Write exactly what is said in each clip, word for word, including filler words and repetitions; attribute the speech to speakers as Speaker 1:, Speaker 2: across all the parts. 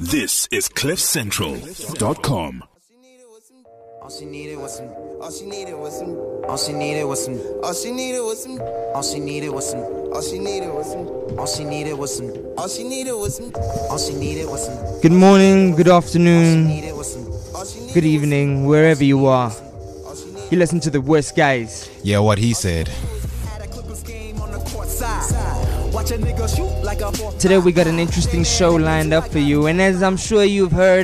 Speaker 1: This is cliff central dot com.
Speaker 2: All she needed was some, all she needed was some, all she needed was some, all she needed was some, all she needed was some, all she needed was some, all she needed was some, all she needed was some, all she needed was some.
Speaker 3: Good morning, good afternoon, good evening, wherever you are. You listen to the worst guys.
Speaker 4: Yeah, what he said.
Speaker 3: Today we got an interesting show lined up for you, and as I'm sure you've heard,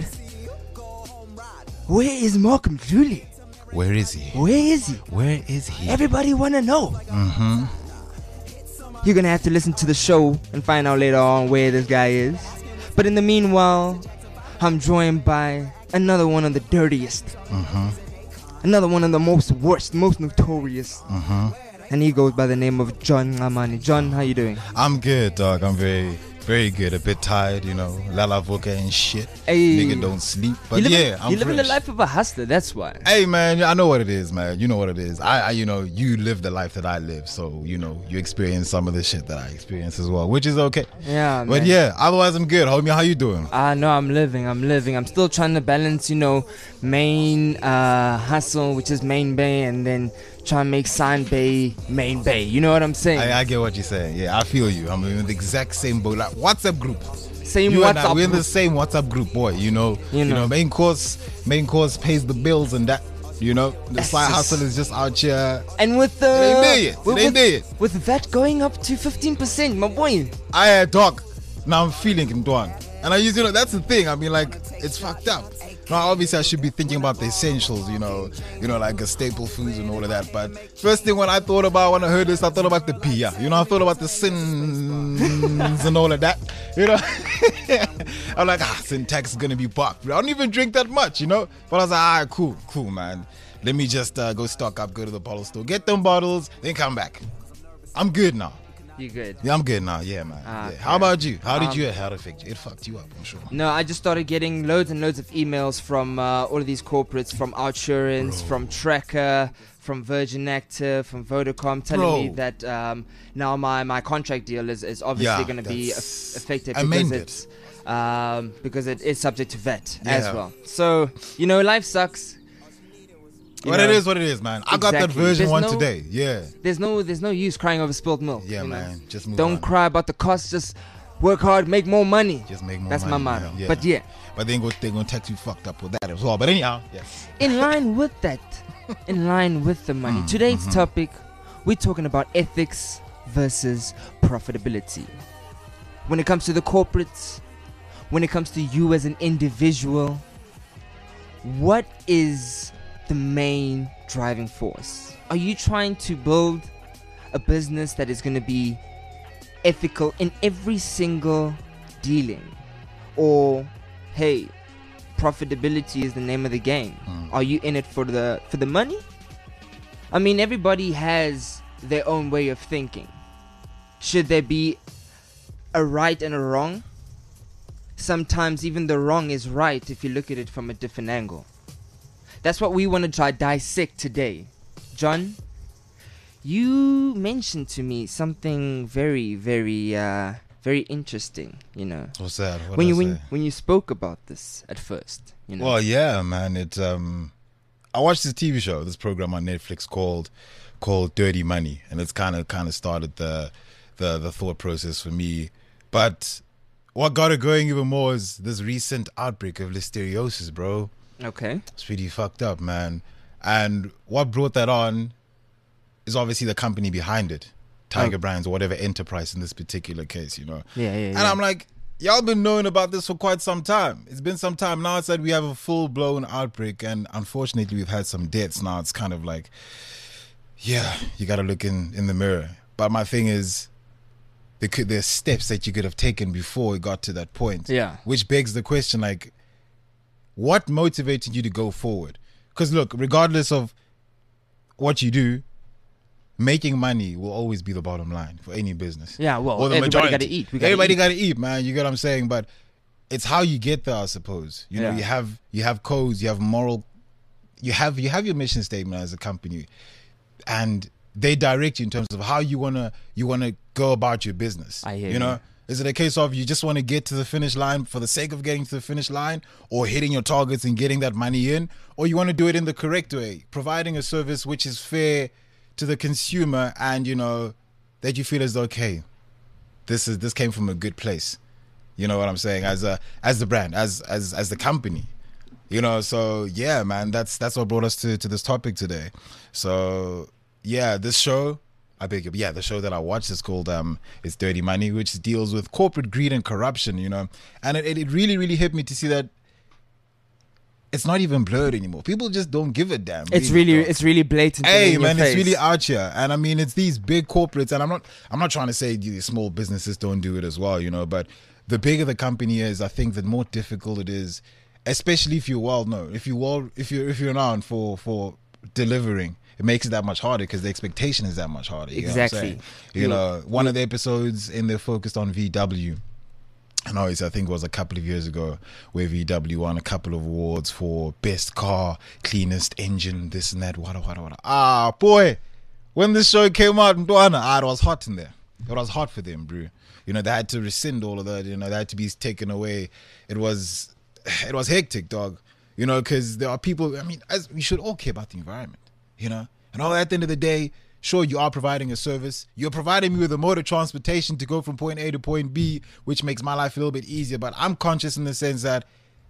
Speaker 3: where is Malcolm Julie?
Speaker 4: Where is he?
Speaker 3: Where is he?
Speaker 4: Where is he?
Speaker 3: Everybody wanna know.
Speaker 4: Mm-hmm.
Speaker 3: You're gonna have to listen to the show and find out later on where this guy is. But in the meanwhile, I'm joined by another one of the dirtiest.
Speaker 4: Mm-hmm.
Speaker 3: Another one of the most worst, most notorious.
Speaker 4: Mm-hmm.
Speaker 3: And he goes by the name of John Ngamani. John, how you doing?
Speaker 4: I'm good, dog. I'm very, very good. A bit tired, you know. Lala Voka and shit.
Speaker 3: Hey.
Speaker 4: Nigga don't sleep. But
Speaker 3: you
Speaker 4: yeah,
Speaker 3: living,
Speaker 4: I'm
Speaker 3: You're living the
Speaker 4: fresh.
Speaker 3: life of a hustler, that's why.
Speaker 4: Hey, man, I know what it is, man. You know what it is. I, I, you know, you live the life that I live. So, you know, you experience some of the shit that I experience as well, which is okay.
Speaker 3: Yeah,
Speaker 4: But
Speaker 3: man.
Speaker 4: yeah, otherwise I'm good. Homie, how you doing?
Speaker 3: I know I'm living, I'm living. I'm still trying to balance, you know, main uh, hustle, which is main bay, and then try and make Sign Bay main bay. You know what I'm saying?
Speaker 4: I, I get what you're saying. Yeah, I feel you. I'm in the exact same boat. Like WhatsApp group.
Speaker 3: Same
Speaker 4: You and I,
Speaker 3: WhatsApp
Speaker 4: we're in the
Speaker 3: group.
Speaker 4: same WhatsApp group, boy. You know,
Speaker 3: You
Speaker 4: you
Speaker 3: know.
Speaker 4: know, main course, main course pays the bills and that. You know, the
Speaker 3: That's
Speaker 4: side
Speaker 3: just-
Speaker 4: hustle is just out here.
Speaker 3: And with the
Speaker 4: It ain't there yet. It
Speaker 3: with,
Speaker 4: ain't there yet.
Speaker 3: with V A T going up to fifteen percent, my boy.
Speaker 4: I had talk. Now I'm feeling in Duan. And I used, you know, that's the thing. I mean, like, it's fucked up. Now, obviously, I should be thinking about the essentials, you know, you know, like the staple foods and all of that. But first thing when I thought about, when I heard this, I thought about the pia. You know, I thought about the sins and all of that. You know, I'm like, ah, sin tax is going to be bucked. I don't even drink that much, you know. But I was like, ah, cool, cool, man. Let me just uh, go stock up, go to the bottle store, get them bottles, then come back. I'm good now.
Speaker 3: You good?
Speaker 4: Yeah, I'm good now. Yeah, man.
Speaker 3: Ah,
Speaker 4: yeah. How about you? How did
Speaker 3: Um,
Speaker 4: you? How did it affect you? It fucked you up, I'm sure.
Speaker 3: No, I just started getting loads and loads of emails from uh, all of these corporates, from Outsurance,
Speaker 4: Bro.
Speaker 3: from Tracker, from Virgin Active, from Vodacom, telling
Speaker 4: Bro.
Speaker 3: me that um, now my, my contract deal is, is obviously
Speaker 4: Yeah,
Speaker 3: going to be
Speaker 4: that's
Speaker 3: aff- affected because
Speaker 4: amended.
Speaker 3: it's um, because it is subject to V A T as
Speaker 4: Yeah.
Speaker 3: well. So you know, life sucks. You
Speaker 4: What
Speaker 3: know,
Speaker 4: it is, what it is, man. I got that
Speaker 3: Exactly.
Speaker 4: version
Speaker 3: There's
Speaker 4: one
Speaker 3: no-
Speaker 4: today. Yeah.
Speaker 3: There's no there's no use crying over spilled milk.
Speaker 4: Yeah,
Speaker 3: you know?
Speaker 4: man. Just move
Speaker 3: Don't
Speaker 4: on.
Speaker 3: cry about the cost. Just work hard, make more money.
Speaker 4: Just make more
Speaker 3: That's
Speaker 4: money.
Speaker 3: my motto.
Speaker 4: Yeah.
Speaker 3: But yeah,
Speaker 4: But then go, they're going to tax you fucked up with that as well. But anyhow, yes.
Speaker 3: in line with that, in line with the money.
Speaker 4: Mm,
Speaker 3: Today's
Speaker 4: mhm.
Speaker 3: topic, we're talking about ethics versus profitability. When it comes to the corporates, when it comes to you as an individual, what is the main driving force? Are you trying to build a business that is going to be ethical in every single dealing? Or, hey, profitability is the name of the game.
Speaker 4: Mm.
Speaker 3: Are you in it for the for the money? I mean, everybody has their own way of thinking. Should there be a right and a wrong? Sometimes even the wrong is right if you look at it from a different angle. That's what we want to try dissect today. John, you mentioned to me something very, very, uh, very interesting. You know,
Speaker 4: What's that? What
Speaker 3: when
Speaker 4: did
Speaker 3: you
Speaker 4: I
Speaker 3: when,
Speaker 4: say?
Speaker 3: when you spoke about this at first. You know,
Speaker 4: Well, yeah, man. It. Um, I watched this T V show, this program on Netflix called called Dirty Money, and it's kind of kind of started the the the thought process for me. But what got it going even more is this recent outbreak of listeriosis, bro.
Speaker 3: okay,
Speaker 4: It's pretty fucked up, man. And what brought that on is obviously the company behind it, Tiger
Speaker 3: Oh.
Speaker 4: Brands or whatever enterprise in this particular case, you know.
Speaker 3: yeah, yeah, yeah.
Speaker 4: And I'm like, y'all been knowing about this for quite some time. It's been some time now. It's that we have a full blown outbreak, and unfortunately, we've had some deaths. Now it's kind of like, yeah, you got to look in in the mirror. But my thing is, there could there's steps that you could have taken before it got to that point.
Speaker 3: Yeah.
Speaker 4: Which begs the question, like, what motivated you to go forward? Because look, regardless of what you do, making money will always be the bottom line for any business.
Speaker 3: Yeah, well,
Speaker 4: Or the
Speaker 3: everybody
Speaker 4: majority.
Speaker 3: gotta eat. We gotta
Speaker 4: everybody
Speaker 3: eat.
Speaker 4: got to eat, man. You get what I'm saying? But it's how you get there, I suppose. You know,
Speaker 3: Yeah.
Speaker 4: you have you have codes, you have moral, you have you have your mission statement as a company, and they direct you in terms of how you wanna you wanna go about your business.
Speaker 3: I hear
Speaker 4: you know,
Speaker 3: you.
Speaker 4: Is it a case of you just want to get to the finish line for the sake of getting to the finish line, or hitting your targets and getting that money in, or you want to do it in the correct way, providing a service which is fair to the consumer, and you know that you feel as though, okay, this is this came from a good place. You know what I'm saying? As a as the brand, as as as the company. You know, so yeah, man, that's that's what brought us to, to this topic today. So yeah, this show, I beg you, yeah, the show that I watched is called um it's Dirty Money, which deals with corporate greed and corruption, you know. And it, it really, really hit me to see that it's not even blurred anymore. People just don't give a damn.
Speaker 3: It's really, it's really blatant.
Speaker 4: Hey,
Speaker 3: in
Speaker 4: man,
Speaker 3: your
Speaker 4: it's
Speaker 3: face.
Speaker 4: really out here, and I mean, it's these big corporates, and I'm not, I'm not trying to say these small businesses don't do it as well, you know. But the bigger the company is, I think the more difficult it is, especially if you're well known, if you well, if you if you're known for for delivering. It makes it that much harder because the expectation is that much harder. You
Speaker 3: Exactly.
Speaker 4: know what I'm saying? You know, one of the episodes in there focused on V W. And always, I think it was a couple of years ago where V W won a couple of awards for best car, cleanest engine, this and that. What, what, what. Ah, boy, when this show came out, Ndwana, ah, it was hot in there. It was hot for them, bro. You know, they had to rescind all of that. You know, they had to be taken away. It was, it was hectic, dog. You know, because there are people. I mean, as we should all care about the environment. You know, and all at the end of the day, sure, you are providing a service. You're providing me with a mode of transportation to go from point A to point B, which makes my life a little bit easier. But I'm conscious in the sense that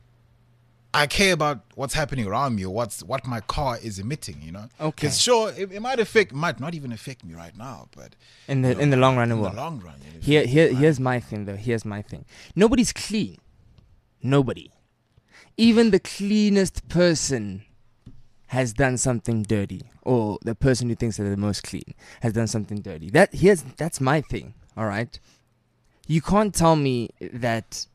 Speaker 4: I care about what's happening around me or what's what my car is emitting. You know,
Speaker 3: Okay.
Speaker 4: Because sure, it, it might affect, might not even affect me right now, but
Speaker 3: in the
Speaker 4: you know,
Speaker 3: in the long run, it
Speaker 4: in
Speaker 3: will.
Speaker 4: the long run, it
Speaker 3: Here,
Speaker 4: affects
Speaker 3: here,
Speaker 4: me,
Speaker 3: here's my thing though. Here's my thing. Nobody's clean. Nobody. Even the cleanest person has done something dirty, or the person who thinks they're the most clean has done something dirty. That here's that's my thing. All right. You can't tell me that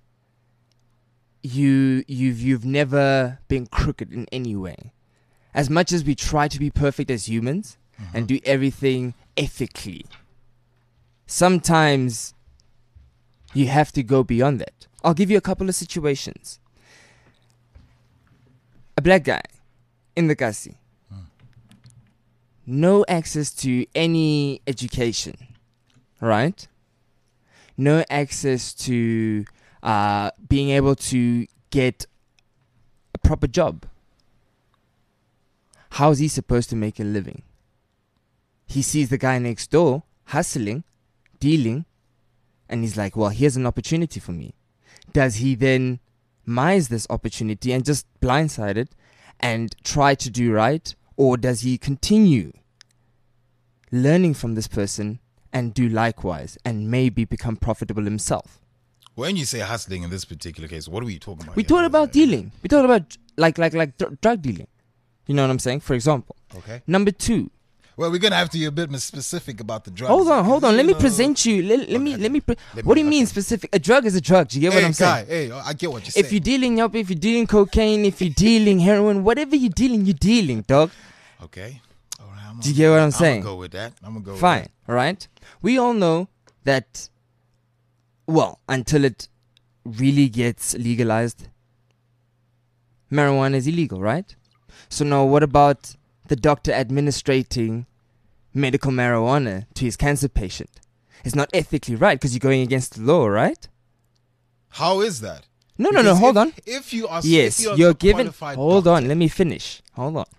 Speaker 3: you you've you've never been crooked in any way. As much as we try to be perfect as humans
Speaker 4: Mm-hmm.
Speaker 3: and do everything ethically, sometimes you have to go beyond that. I'll give you a couple of situations. A black guy in the Kasi, no access to any education, right? No access to uh, being able to get a proper job. How is he supposed to make a living? He sees the guy next door hustling, dealing, and he's like, well, here's an opportunity for me. Does he then mize this opportunity and just blindside it and try to do right? Or does he continue learning from this person and do likewise and maybe become profitable himself?
Speaker 4: When you say hustling in this particular case, what are we talking about?
Speaker 3: We
Speaker 4: here?
Speaker 3: talked about dealing. We talked about like like like dr- drug dealing. You know what I'm saying? For example.
Speaker 4: Okay.
Speaker 3: Number two.
Speaker 4: Well, we're gonna have to be a bit more specific about the drugs.
Speaker 3: Hold on, hold on.
Speaker 4: You
Speaker 3: Let me
Speaker 4: know-
Speaker 3: present you. Let, let me
Speaker 4: Okay.
Speaker 3: let me. Pre-
Speaker 4: Let
Speaker 3: what
Speaker 4: me-
Speaker 3: do you mean
Speaker 4: okay.
Speaker 3: specific? A drug is a drug. Do you get
Speaker 4: Hey,
Speaker 3: what I'm
Speaker 4: guy,
Speaker 3: saying?
Speaker 4: hey, I get what you're saying.
Speaker 3: If you're dealing up, if you're dealing cocaine, if you're dealing heroin, whatever you're dealing, you're dealing, dog.
Speaker 4: Okay. All right. I'm
Speaker 3: Do you get what I'm
Speaker 4: I'm
Speaker 3: saying?
Speaker 4: gonna go with that. I'm gonna go.
Speaker 3: Fine,
Speaker 4: With
Speaker 3: all right. We all know that. Well, until it really gets legalized, marijuana is illegal, right? So now, what about the doctor administrating medical marijuana to his cancer patient? It's not ethically right because you're going against the law, right?
Speaker 4: that. How is that?
Speaker 3: No, no, no.
Speaker 4: Because
Speaker 3: Hold
Speaker 4: if-
Speaker 3: on.
Speaker 4: If you are,
Speaker 3: Yes,
Speaker 4: if you are
Speaker 3: you're
Speaker 4: a
Speaker 3: given.
Speaker 4: qualified
Speaker 3: Hold
Speaker 4: doctor-
Speaker 3: on, let me finish. Hold on.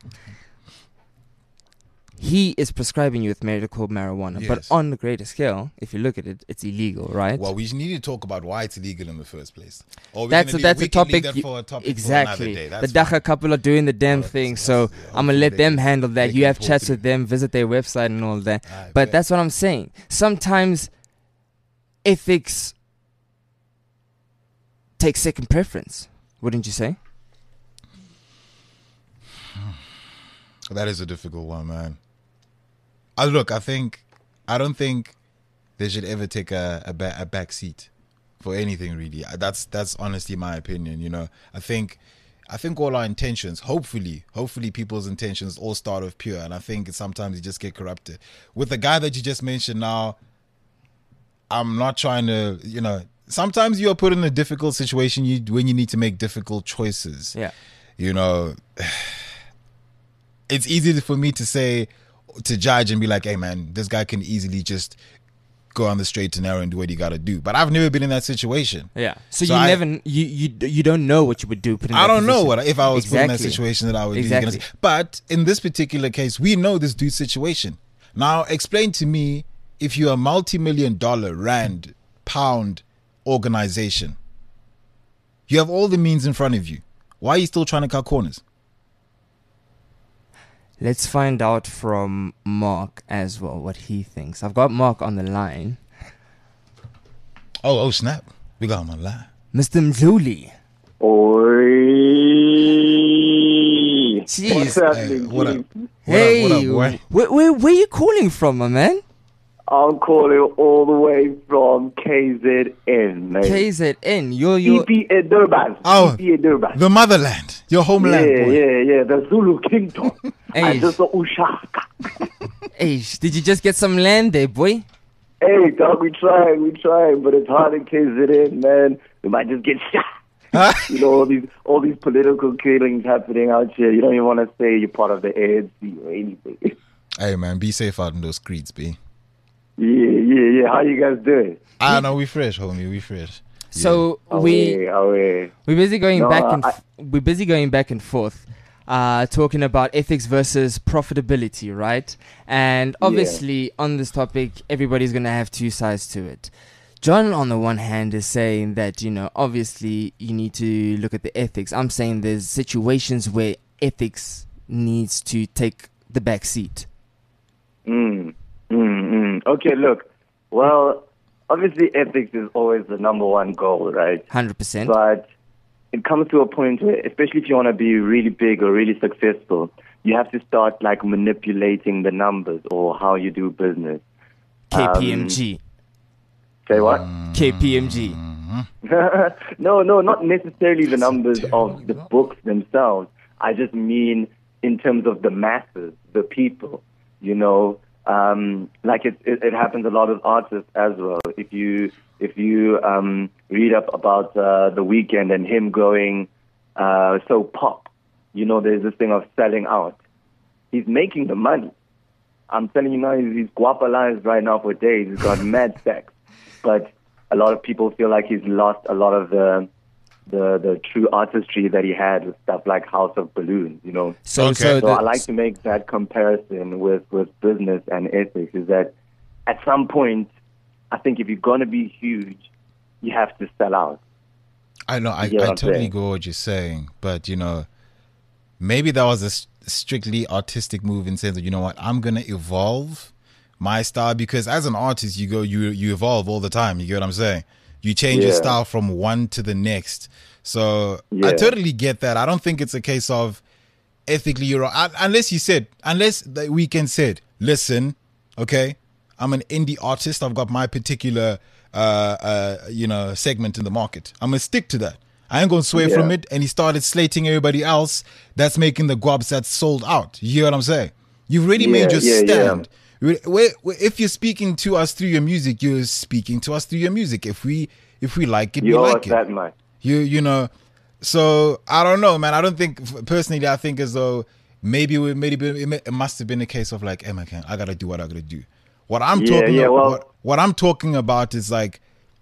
Speaker 3: He is prescribing you with medical marijuana, but
Speaker 4: Yes.
Speaker 3: on the greater scale, if you look at it, it's illegal, right?
Speaker 4: Well, we need to talk about why it's illegal in the first place. Or we're
Speaker 3: that's
Speaker 4: gonna
Speaker 3: a,
Speaker 4: leave-
Speaker 3: that's
Speaker 4: we
Speaker 3: a
Speaker 4: can leave
Speaker 3: topic.
Speaker 4: that
Speaker 3: you-
Speaker 4: for a topic
Speaker 3: exactly.
Speaker 4: For another day.
Speaker 3: The
Speaker 4: That's
Speaker 3: Dacha
Speaker 4: fine.
Speaker 3: couple are doing the damn
Speaker 4: Well,
Speaker 3: thing,
Speaker 4: that's-
Speaker 3: so
Speaker 4: that's-
Speaker 3: I'm gonna let
Speaker 4: hopefully
Speaker 3: them
Speaker 4: they can-
Speaker 3: handle that.
Speaker 4: they
Speaker 3: You
Speaker 4: can
Speaker 3: have
Speaker 4: talk
Speaker 3: chats
Speaker 4: to
Speaker 3: with
Speaker 4: them.
Speaker 3: them, visit their website and all that.
Speaker 4: I
Speaker 3: But
Speaker 4: bet.
Speaker 3: that's what I'm saying. Sometimes ethics takes second preference, wouldn't you say?
Speaker 4: That is a difficult one, man. I look. I think. I don't think they should ever take a a, ba- a back seat for anything, really. That's that's honestly my opinion. You know, I think. I think all our intentions, hopefully, hopefully people's intentions all start off pure, and I think sometimes you just get corrupted. With the guy that you just mentioned now, I'm not trying to, you know, sometimes you are put in a difficult situation you when you need to make difficult choices.
Speaker 3: Yeah.
Speaker 4: You know, it's easy for me to say, to judge and be like, hey man, this guy can easily just go on the straight and narrow and do what you got to do. But I've never been in that situation.
Speaker 3: Yeah. So,
Speaker 4: So
Speaker 3: you
Speaker 4: I-
Speaker 3: never, you, you you don't know what you would do. Put in
Speaker 4: I
Speaker 3: that
Speaker 4: don't know
Speaker 3: position.
Speaker 4: what if I was put in that
Speaker 3: Exactly.
Speaker 4: situation that I would
Speaker 3: Exactly.
Speaker 4: do. But in this particular case, we know this dude's situation. Now, explain to me if you're a multi-million dollar rand pound organization, you have all the means in front of you. Why are you still trying to cut corners?
Speaker 3: Let's find out from Mark as well what he thinks. I've got Mark on the line.
Speaker 4: Oh, oh, snap! We got him on live.
Speaker 3: Mister Mzuli.
Speaker 5: Oi.
Speaker 3: Jeez.
Speaker 5: What's happening,
Speaker 4: Hey, what up?
Speaker 5: G?
Speaker 4: What
Speaker 3: Hey,
Speaker 4: up? What up, boy?
Speaker 3: where, where, where are you calling from, my man?
Speaker 5: I'm calling all the way from K Z N, man.
Speaker 3: K Z N. You're, you're,
Speaker 5: E P A Durban.
Speaker 4: Oh,
Speaker 5: E P A Durban.
Speaker 4: The motherland, your homeland,
Speaker 5: yeah,
Speaker 4: boy.
Speaker 5: yeah, yeah. The Zulu Kingdom.
Speaker 3: Hey.
Speaker 5: I just saw Ushaka.
Speaker 3: hey, did you just get some land there, boy?
Speaker 5: Hey, dog, we trying, we trying, but it's hard in K Z N, man. We might just get shot. You know, all these all these political killings happening out here. You don't even want to say you're part of the A N C or anything.
Speaker 4: Hey, man, be safe out in those streets, B.
Speaker 5: Yeah, yeah, yeah. How you guys doing?
Speaker 4: I know we fresh, homie. We fresh.
Speaker 3: So we
Speaker 5: Away, away.
Speaker 3: we're busy going
Speaker 5: No,
Speaker 3: back and
Speaker 5: I-
Speaker 3: f- we're busy going back and forth, uh, talking about ethics versus profitability, right? And obviously, on this topic, everybody's gonna have two sides to it. John, on the one hand, is saying that, you know, obviously you need to look at the ethics. I'm saying there's situations where ethics needs to take the back seat.
Speaker 5: Mm, mm, mm. Okay, look. Well, obviously ethics is always the number one goal, right?
Speaker 3: one hundred percent.
Speaker 5: But it comes to a point where, especially if you want to be really big or really successful, you have to start like manipulating the numbers or how you do business.
Speaker 3: K P M G.
Speaker 5: Say what?
Speaker 3: K P M G.
Speaker 5: no, no, not necessarily the numbers of the books themselves. I just mean in terms of the masses, the people. You know, um, like it, it, it happens a lot with artists as well. If you if you um, read up about uh, The Weeknd and him going uh, so pop, you know, there's this thing of selling out. He's making the money. I'm telling you now, he's, he's guapalized right now for days. He's got mad stacks. But a lot of people feel like he's lost a lot of the the the true artistry that he had with stuff like House of Balloons, you know.
Speaker 3: So,
Speaker 4: Okay.
Speaker 3: so,
Speaker 5: So
Speaker 3: the,
Speaker 5: I like to make that comparison with, with business and ethics, is that at some point, I think if you're going to be huge, you have to sell out.
Speaker 4: I know, I,
Speaker 5: You get what
Speaker 4: I
Speaker 5: I'm
Speaker 4: totally
Speaker 5: saying?
Speaker 4: go what you're saying, but you know, maybe that was a s- strictly artistic move in sense of, you know what, I'm gonna evolve my style, because as an artist, you go, you you evolve all the time. You get what I'm saying? You change your
Speaker 5: Yeah.
Speaker 4: style from one to the next. So I
Speaker 5: Yeah.
Speaker 4: totally get that. I don't think it's a case of ethically you're wrong. Un- unless you said, unless the weekend said, listen, okay, I'm an indie artist. I've got my particular, uh, uh, you know, segment in the market. I'm gonna stick to that. I ain't gonna sway
Speaker 5: Yeah.
Speaker 4: from it. And he started slating everybody else that's making the guabs that's sold out. You hear what I'm saying? You've already made
Speaker 5: Yeah,
Speaker 4: your
Speaker 5: yeah, yeah.
Speaker 4: stand. We- we- we- If you're speaking to us through your music, you're speaking to us through your music. If we if we like it,
Speaker 5: You
Speaker 4: we
Speaker 5: owe us
Speaker 4: like it.
Speaker 5: that much.
Speaker 4: You you know, so I don't know, man. I don't think personally. I think as though maybe we maybe it may- it must have been a case of like, hey, man, I gotta do what I gotta do. What I'm
Speaker 5: Yeah,
Speaker 4: talking
Speaker 5: yeah,
Speaker 4: about,
Speaker 5: well-
Speaker 4: what, what I'm talking about is like,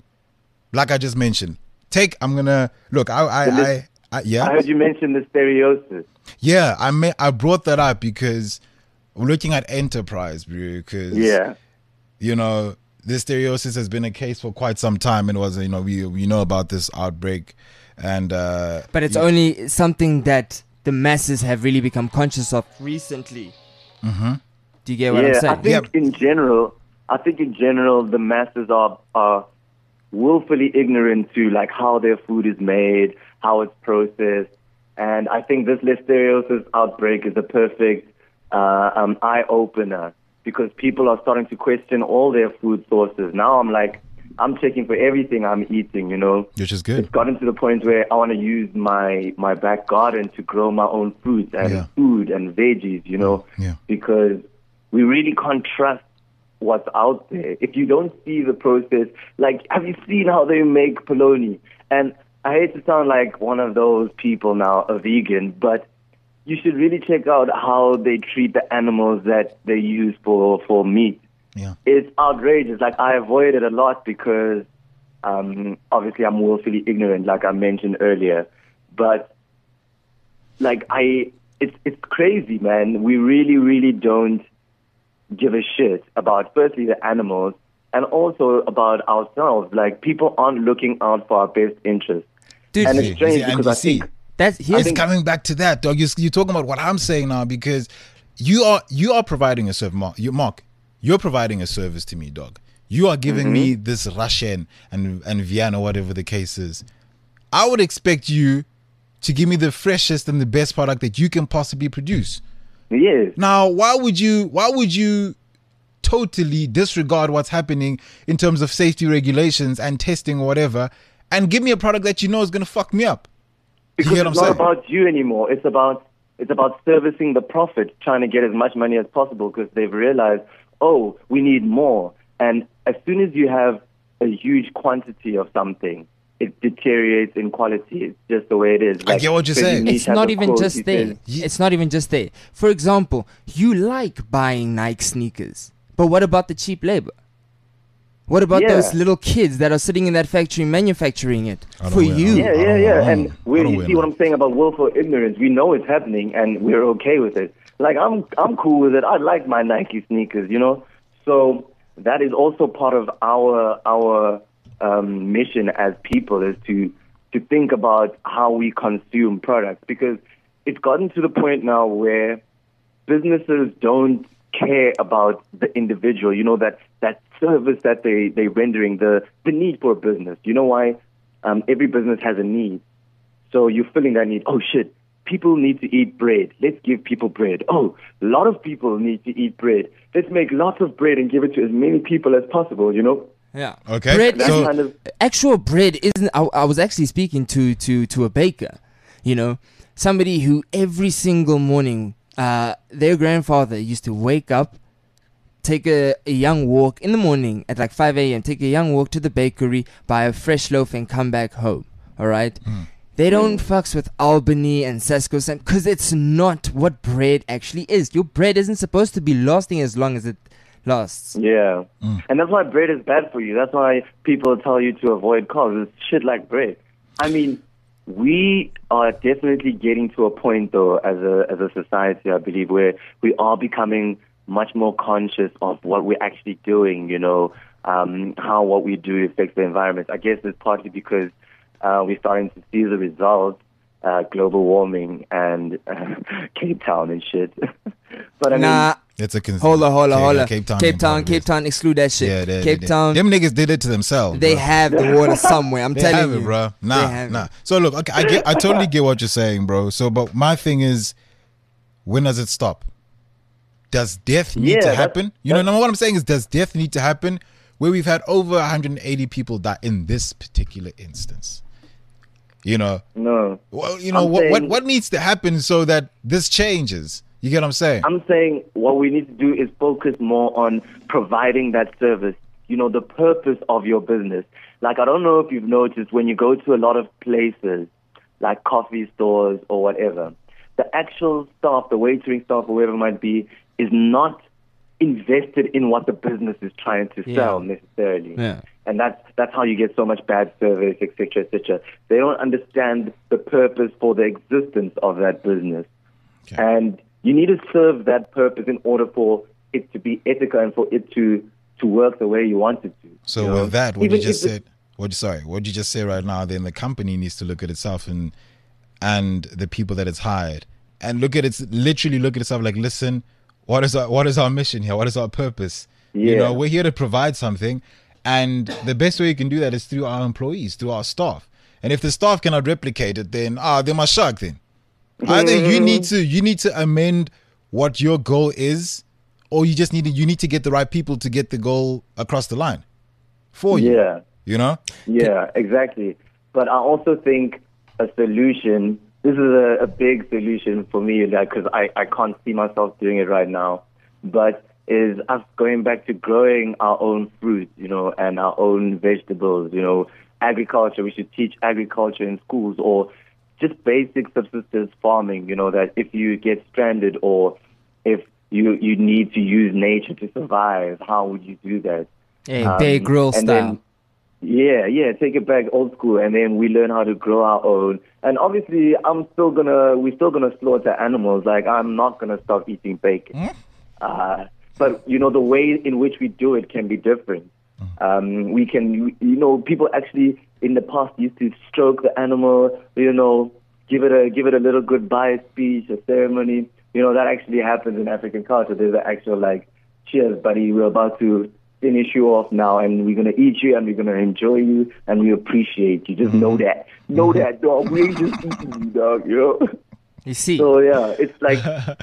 Speaker 4: like I just mentioned. Take I'm gonna look. I I,
Speaker 5: The lis-
Speaker 4: I, I yeah
Speaker 5: I heard you mention the stereosis.
Speaker 4: yeah. I may, I brought that up because we're looking at enterprise, bro. Because
Speaker 5: Yeah.
Speaker 4: you know, this stereosis has been a case for quite some time. And it was, you know, we we know about this outbreak, and uh,
Speaker 3: but it's only something that the masses have really become conscious of recently. Mm-hmm. Do you get what
Speaker 5: yeah,
Speaker 3: I'm
Speaker 5: I
Speaker 3: saying?
Speaker 5: think in general, I think in general the masses are are willfully ignorant to like how their food is made, how it's processed, and I think this listeriosis outbreak is a perfect uh, um, eye opener because people are starting to question all their food sources. Now I'm like, I'm checking for everything I'm eating, you know.
Speaker 4: which is
Speaker 5: It's
Speaker 4: good.
Speaker 5: gotten to the point where I want to use my, my back garden to grow my own fruits and
Speaker 4: Yeah.
Speaker 5: food and veggies, you know,
Speaker 4: Yeah.
Speaker 5: because we really can't trust what's out there. If you don't see the process, like, have you seen how they make polony? And I hate to sound like one of those people now, a vegan, but you should really check out how they treat the animals that they use for, for meat.
Speaker 4: Yeah.
Speaker 5: it's outrageous. Like, I avoid it a lot because um, obviously I'm willfully ignorant, like I mentioned earlier. But like I, it's it's crazy, man. We really, really don't give a shit about firstly the animals and also about ourselves. Like, people aren't looking out for our best interest.
Speaker 3: Dude,
Speaker 5: And
Speaker 4: See,
Speaker 5: it's strange
Speaker 4: see, and
Speaker 5: because
Speaker 4: you
Speaker 5: I
Speaker 4: see,
Speaker 5: think
Speaker 3: that's here's
Speaker 4: it's coming back to that, dog. You're, you're talking about what I'm saying now because you are you are providing a service, Mark. You, Mark, you're providing a service to me, dog. You are giving
Speaker 5: Mm-hmm.
Speaker 4: me this Russian and and Vienna, whatever the case is. I would expect you to give me the freshest and the best product that you can possibly produce.
Speaker 5: yes.
Speaker 4: Now, why would you? Why would you totally disregard what's happening in terms of safety regulations and testing or whatever, and give me a product that you know is going to fuck me up? You
Speaker 5: Because
Speaker 4: get what I'm
Speaker 5: it's not
Speaker 4: saying?
Speaker 5: about you anymore. It's about it's about servicing the profit, trying to get as much money as possible because they've realized, oh, we need more. And as soon as you have a huge quantity of something, it deteriorates in quality. It's just the way it is.
Speaker 4: I get what you're
Speaker 5: Freddie
Speaker 4: saying.
Speaker 5: Nietzsche
Speaker 3: it's
Speaker 5: has
Speaker 3: not
Speaker 5: a
Speaker 3: even
Speaker 5: quote.
Speaker 3: just
Speaker 5: He
Speaker 3: there.
Speaker 5: says,
Speaker 3: It's not even just there. For example, you like buying Nike sneakers, but what about the cheap labor? What about
Speaker 5: Yeah.
Speaker 3: those little kids that are sitting in that factory manufacturing it
Speaker 4: I don't
Speaker 3: for
Speaker 4: wear-
Speaker 3: you?
Speaker 4: I
Speaker 5: Yeah,
Speaker 4: don't-
Speaker 5: yeah,
Speaker 4: I
Speaker 5: yeah.
Speaker 4: don't-
Speaker 5: And
Speaker 4: I
Speaker 5: we
Speaker 4: don't
Speaker 5: you
Speaker 4: wear
Speaker 5: see what
Speaker 4: none.
Speaker 5: I'm saying about willful ignorance. We know it's happening, and we're okay with it. Like, I'm, I'm cool with it. I like my Nike sneakers, you know. So that is also part of our our um, mission as people is to to think about how we consume products, because it's gotten to the point now where businesses don't care about the individual, you know, that, that service that they, they're rendering, the, the need for a business. You know why? Um, every business has a need. So you're filling that need. Oh, shit, people need to eat bread. Let's give people bread. Oh, a lot of people need to eat bread. Let's make lots of bread and give it to as many people as possible, you know?
Speaker 3: Yeah.
Speaker 4: Okay,
Speaker 3: Bread
Speaker 5: That's
Speaker 4: so-
Speaker 3: isn't,
Speaker 5: kind of...
Speaker 3: actual bread isn't. I, I was actually speaking to, to, to a baker, you know, somebody who every single morning, uh, their grandfather used to wake up, take a, a young walk in the morning at like five a.m., take a young walk to the bakery, buy a fresh loaf and come back home. All right.
Speaker 4: Mm.
Speaker 3: They don't fucks with Albany and Sasco because it's not what bread actually is. Your bread isn't supposed to be lasting as long as it lasts.
Speaker 5: Yeah.
Speaker 4: Mm.
Speaker 5: And that's why bread is bad for you. That's why people tell you to avoid carbs. It's shit like bread. I mean, we are definitely getting to a point, though, as a as a society, I believe, where we are becoming much more conscious of what we're actually doing, you know, um, how what we do affects the environment. I guess it's partly because uh, we're starting to see the results, uh, global warming and uh, Cape Town and shit. But I mean...
Speaker 3: Nah.
Speaker 4: It's a cons-
Speaker 3: Hold on, hold on,
Speaker 4: okay,
Speaker 3: hold
Speaker 4: yeah,
Speaker 3: on.
Speaker 4: Cape Town,
Speaker 3: Cape
Speaker 4: ain't
Speaker 3: Town,
Speaker 4: part of
Speaker 3: Cape
Speaker 4: this.
Speaker 3: Town, exclude that shit.
Speaker 4: Yeah, they,
Speaker 3: Cape
Speaker 4: they,
Speaker 3: Town,
Speaker 4: Them niggas did it to themselves.
Speaker 3: they
Speaker 4: bro.
Speaker 3: have the water somewhere. I'm
Speaker 4: They
Speaker 3: telling
Speaker 4: have
Speaker 3: you,
Speaker 4: it, bro.
Speaker 3: They
Speaker 4: Nah,
Speaker 3: have
Speaker 4: nah.
Speaker 3: it.
Speaker 4: So look, okay, I get, I totally get what you're saying, bro. So, but my thing is, when does it stop? Does death need
Speaker 5: Yeah,
Speaker 4: to
Speaker 5: that's-
Speaker 4: happen? You know,
Speaker 5: that's-
Speaker 4: no, what I'm saying is, does death need to happen? Where we've had over one hundred eighty people die in this particular instance. You know,
Speaker 5: No.
Speaker 4: well, you know
Speaker 5: I'm
Speaker 4: what, what
Speaker 5: saying-
Speaker 4: what needs to happen so that this changes? You get what I'm saying?
Speaker 5: I'm saying what we need to do is focus more on providing that service, you know, the purpose of your business. Like, I don't know if you've noticed when you go to a lot of places, like coffee stores or whatever, the actual staff, the waitering staff or whoever it might be, is not invested in what the business is trying to
Speaker 3: Yeah.
Speaker 5: sell necessarily.
Speaker 3: Yeah.
Speaker 5: And that's that's how you get so much bad service, et cetera, et cetera. They don't understand the purpose for the existence of that business.
Speaker 4: Okay.
Speaker 5: And you need to serve that purpose in order for it to be ethical and for it to, to work the way you want it to.
Speaker 4: So
Speaker 5: you know?
Speaker 4: with that, what
Speaker 5: Even
Speaker 4: you just
Speaker 5: if it-
Speaker 4: said, what you sorry, what you just said right now, then the company needs to look at itself and and the people that it's hired and look at its literally look at itself like, listen, what is our what is our mission here? What is our purpose? You
Speaker 5: Yeah.
Speaker 4: know, we're here to provide something, and the best way you can do that is through our employees, through our staff. And if the staff cannot replicate it, then ah, they must shark then. Either you need to you need to amend what your goal is, or you just need to you need to get the right people to get the goal across the line for you.
Speaker 5: Yeah.
Speaker 4: You know?
Speaker 5: Yeah, exactly. But I also think a solution, this is a, a big solution for me, like, because I, I can't see myself doing it right now, but is us going back to growing our own fruit, you know, and our own vegetables, you know, agriculture. We should teach agriculture in schools, or just basic subsistence farming, you know, that if you get stranded or if you you need to use nature to survive. How would you do that?
Speaker 3: Hey,
Speaker 5: Um,
Speaker 3: Bear Grylls
Speaker 5: and
Speaker 3: style.
Speaker 5: then- Yeah, yeah, take it back old school, and then we learn how to grow our own. And obviously, I'm still gonna, we're still gonna slaughter animals. Like, I'm not gonna stop eating bacon. Uh, but you know, the way in which we do it can be different. Um, we can, you know, people actually in the past used to stroke the animal, you know, give it a give it a little goodbye speech, a ceremony. You know, that actually happens in African culture. There's an actual like, cheers, buddy, we're about to finish you off now, and we're gonna eat you, and we're gonna enjoy you, and we appreciate you. Just know that, know that, dog. We ain't just eating you, dog. You know.
Speaker 3: You see,
Speaker 5: So yeah, it's like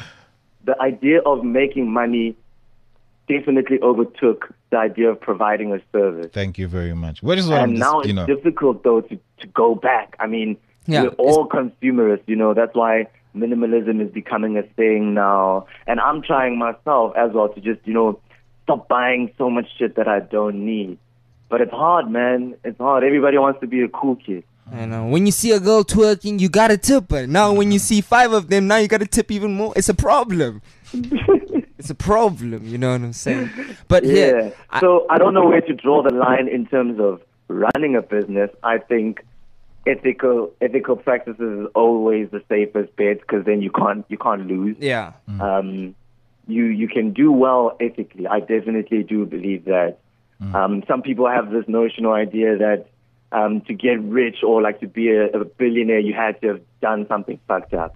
Speaker 5: the idea of making money definitely overtook the idea of providing a service.
Speaker 4: Thank you very much. What is what I'm
Speaker 5: And
Speaker 4: just,
Speaker 5: now
Speaker 4: you
Speaker 5: it's
Speaker 4: know,
Speaker 5: difficult though to, to go back. I mean,
Speaker 3: Yeah,
Speaker 5: we're all consumerists, you know. That's why minimalism is becoming a thing now. And I'm trying myself as well to just, you know, stop buying so much shit that I don't need. But it's hard, man. It's hard. Everybody wants to be a cool kid.
Speaker 3: I know. When you see a girl twerking, you gotta tip her. Now, when you see five of them, now you gotta tip even more. It's a problem. It's a problem. You know what I'm saying? But
Speaker 5: Yeah.
Speaker 3: here, I-
Speaker 5: so I don't know where to draw the line in terms of running a business. I think ethical ethical practices is always the safest bet because then you can't you can't lose.
Speaker 3: yeah,
Speaker 5: Um, you you can do well ethically. I definitely do believe that. Um, some people have this notion or idea that um, to get rich or like to be a, a billionaire, you had to have done something fucked up.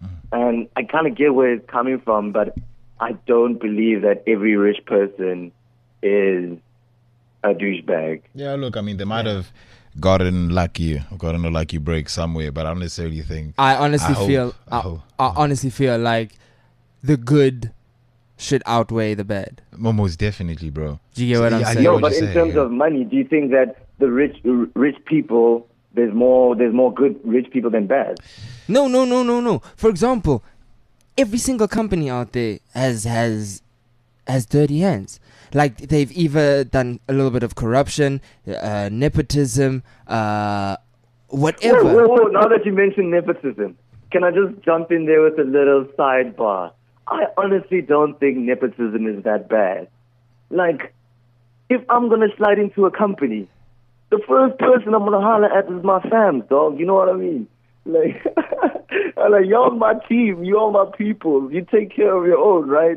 Speaker 5: And I kind of get where it's coming from, but I don't believe that every rich person is a douchebag.
Speaker 4: yeah, look, I mean, they might have gotten lucky or gotten a lucky break somewhere, but I don't necessarily think.
Speaker 3: I honestly
Speaker 4: I hope-
Speaker 3: feel,
Speaker 4: I
Speaker 3: I,
Speaker 4: hope-
Speaker 3: I honestly feel like the good should outweigh the bad.
Speaker 4: Most definitely, bro.
Speaker 3: Do you get what I'm
Speaker 4: yeah, I
Speaker 3: saying?
Speaker 4: get
Speaker 5: No,
Speaker 4: what
Speaker 5: but
Speaker 4: you're
Speaker 5: in
Speaker 4: saying,
Speaker 5: terms
Speaker 4: yeah.
Speaker 5: of money, do you think that the rich rich people there's more there's more good rich people than bad?
Speaker 3: No, no, no, no, no. For example, every single company out there has has has dirty hands. Like they've either done a little bit of corruption, uh, nepotism, uh, whatever.
Speaker 5: Whoa, whoa, whoa. Now that you mentioned nepotism, can I just jump in there with a little sidebar? I honestly don't think nepotism is that bad. Like, if I'm going to slide into a company, the first person I'm going to holler at is my fam, dog. You know what I mean? Like, I'm like, y'all my team. You all my people. You take care of your own, right?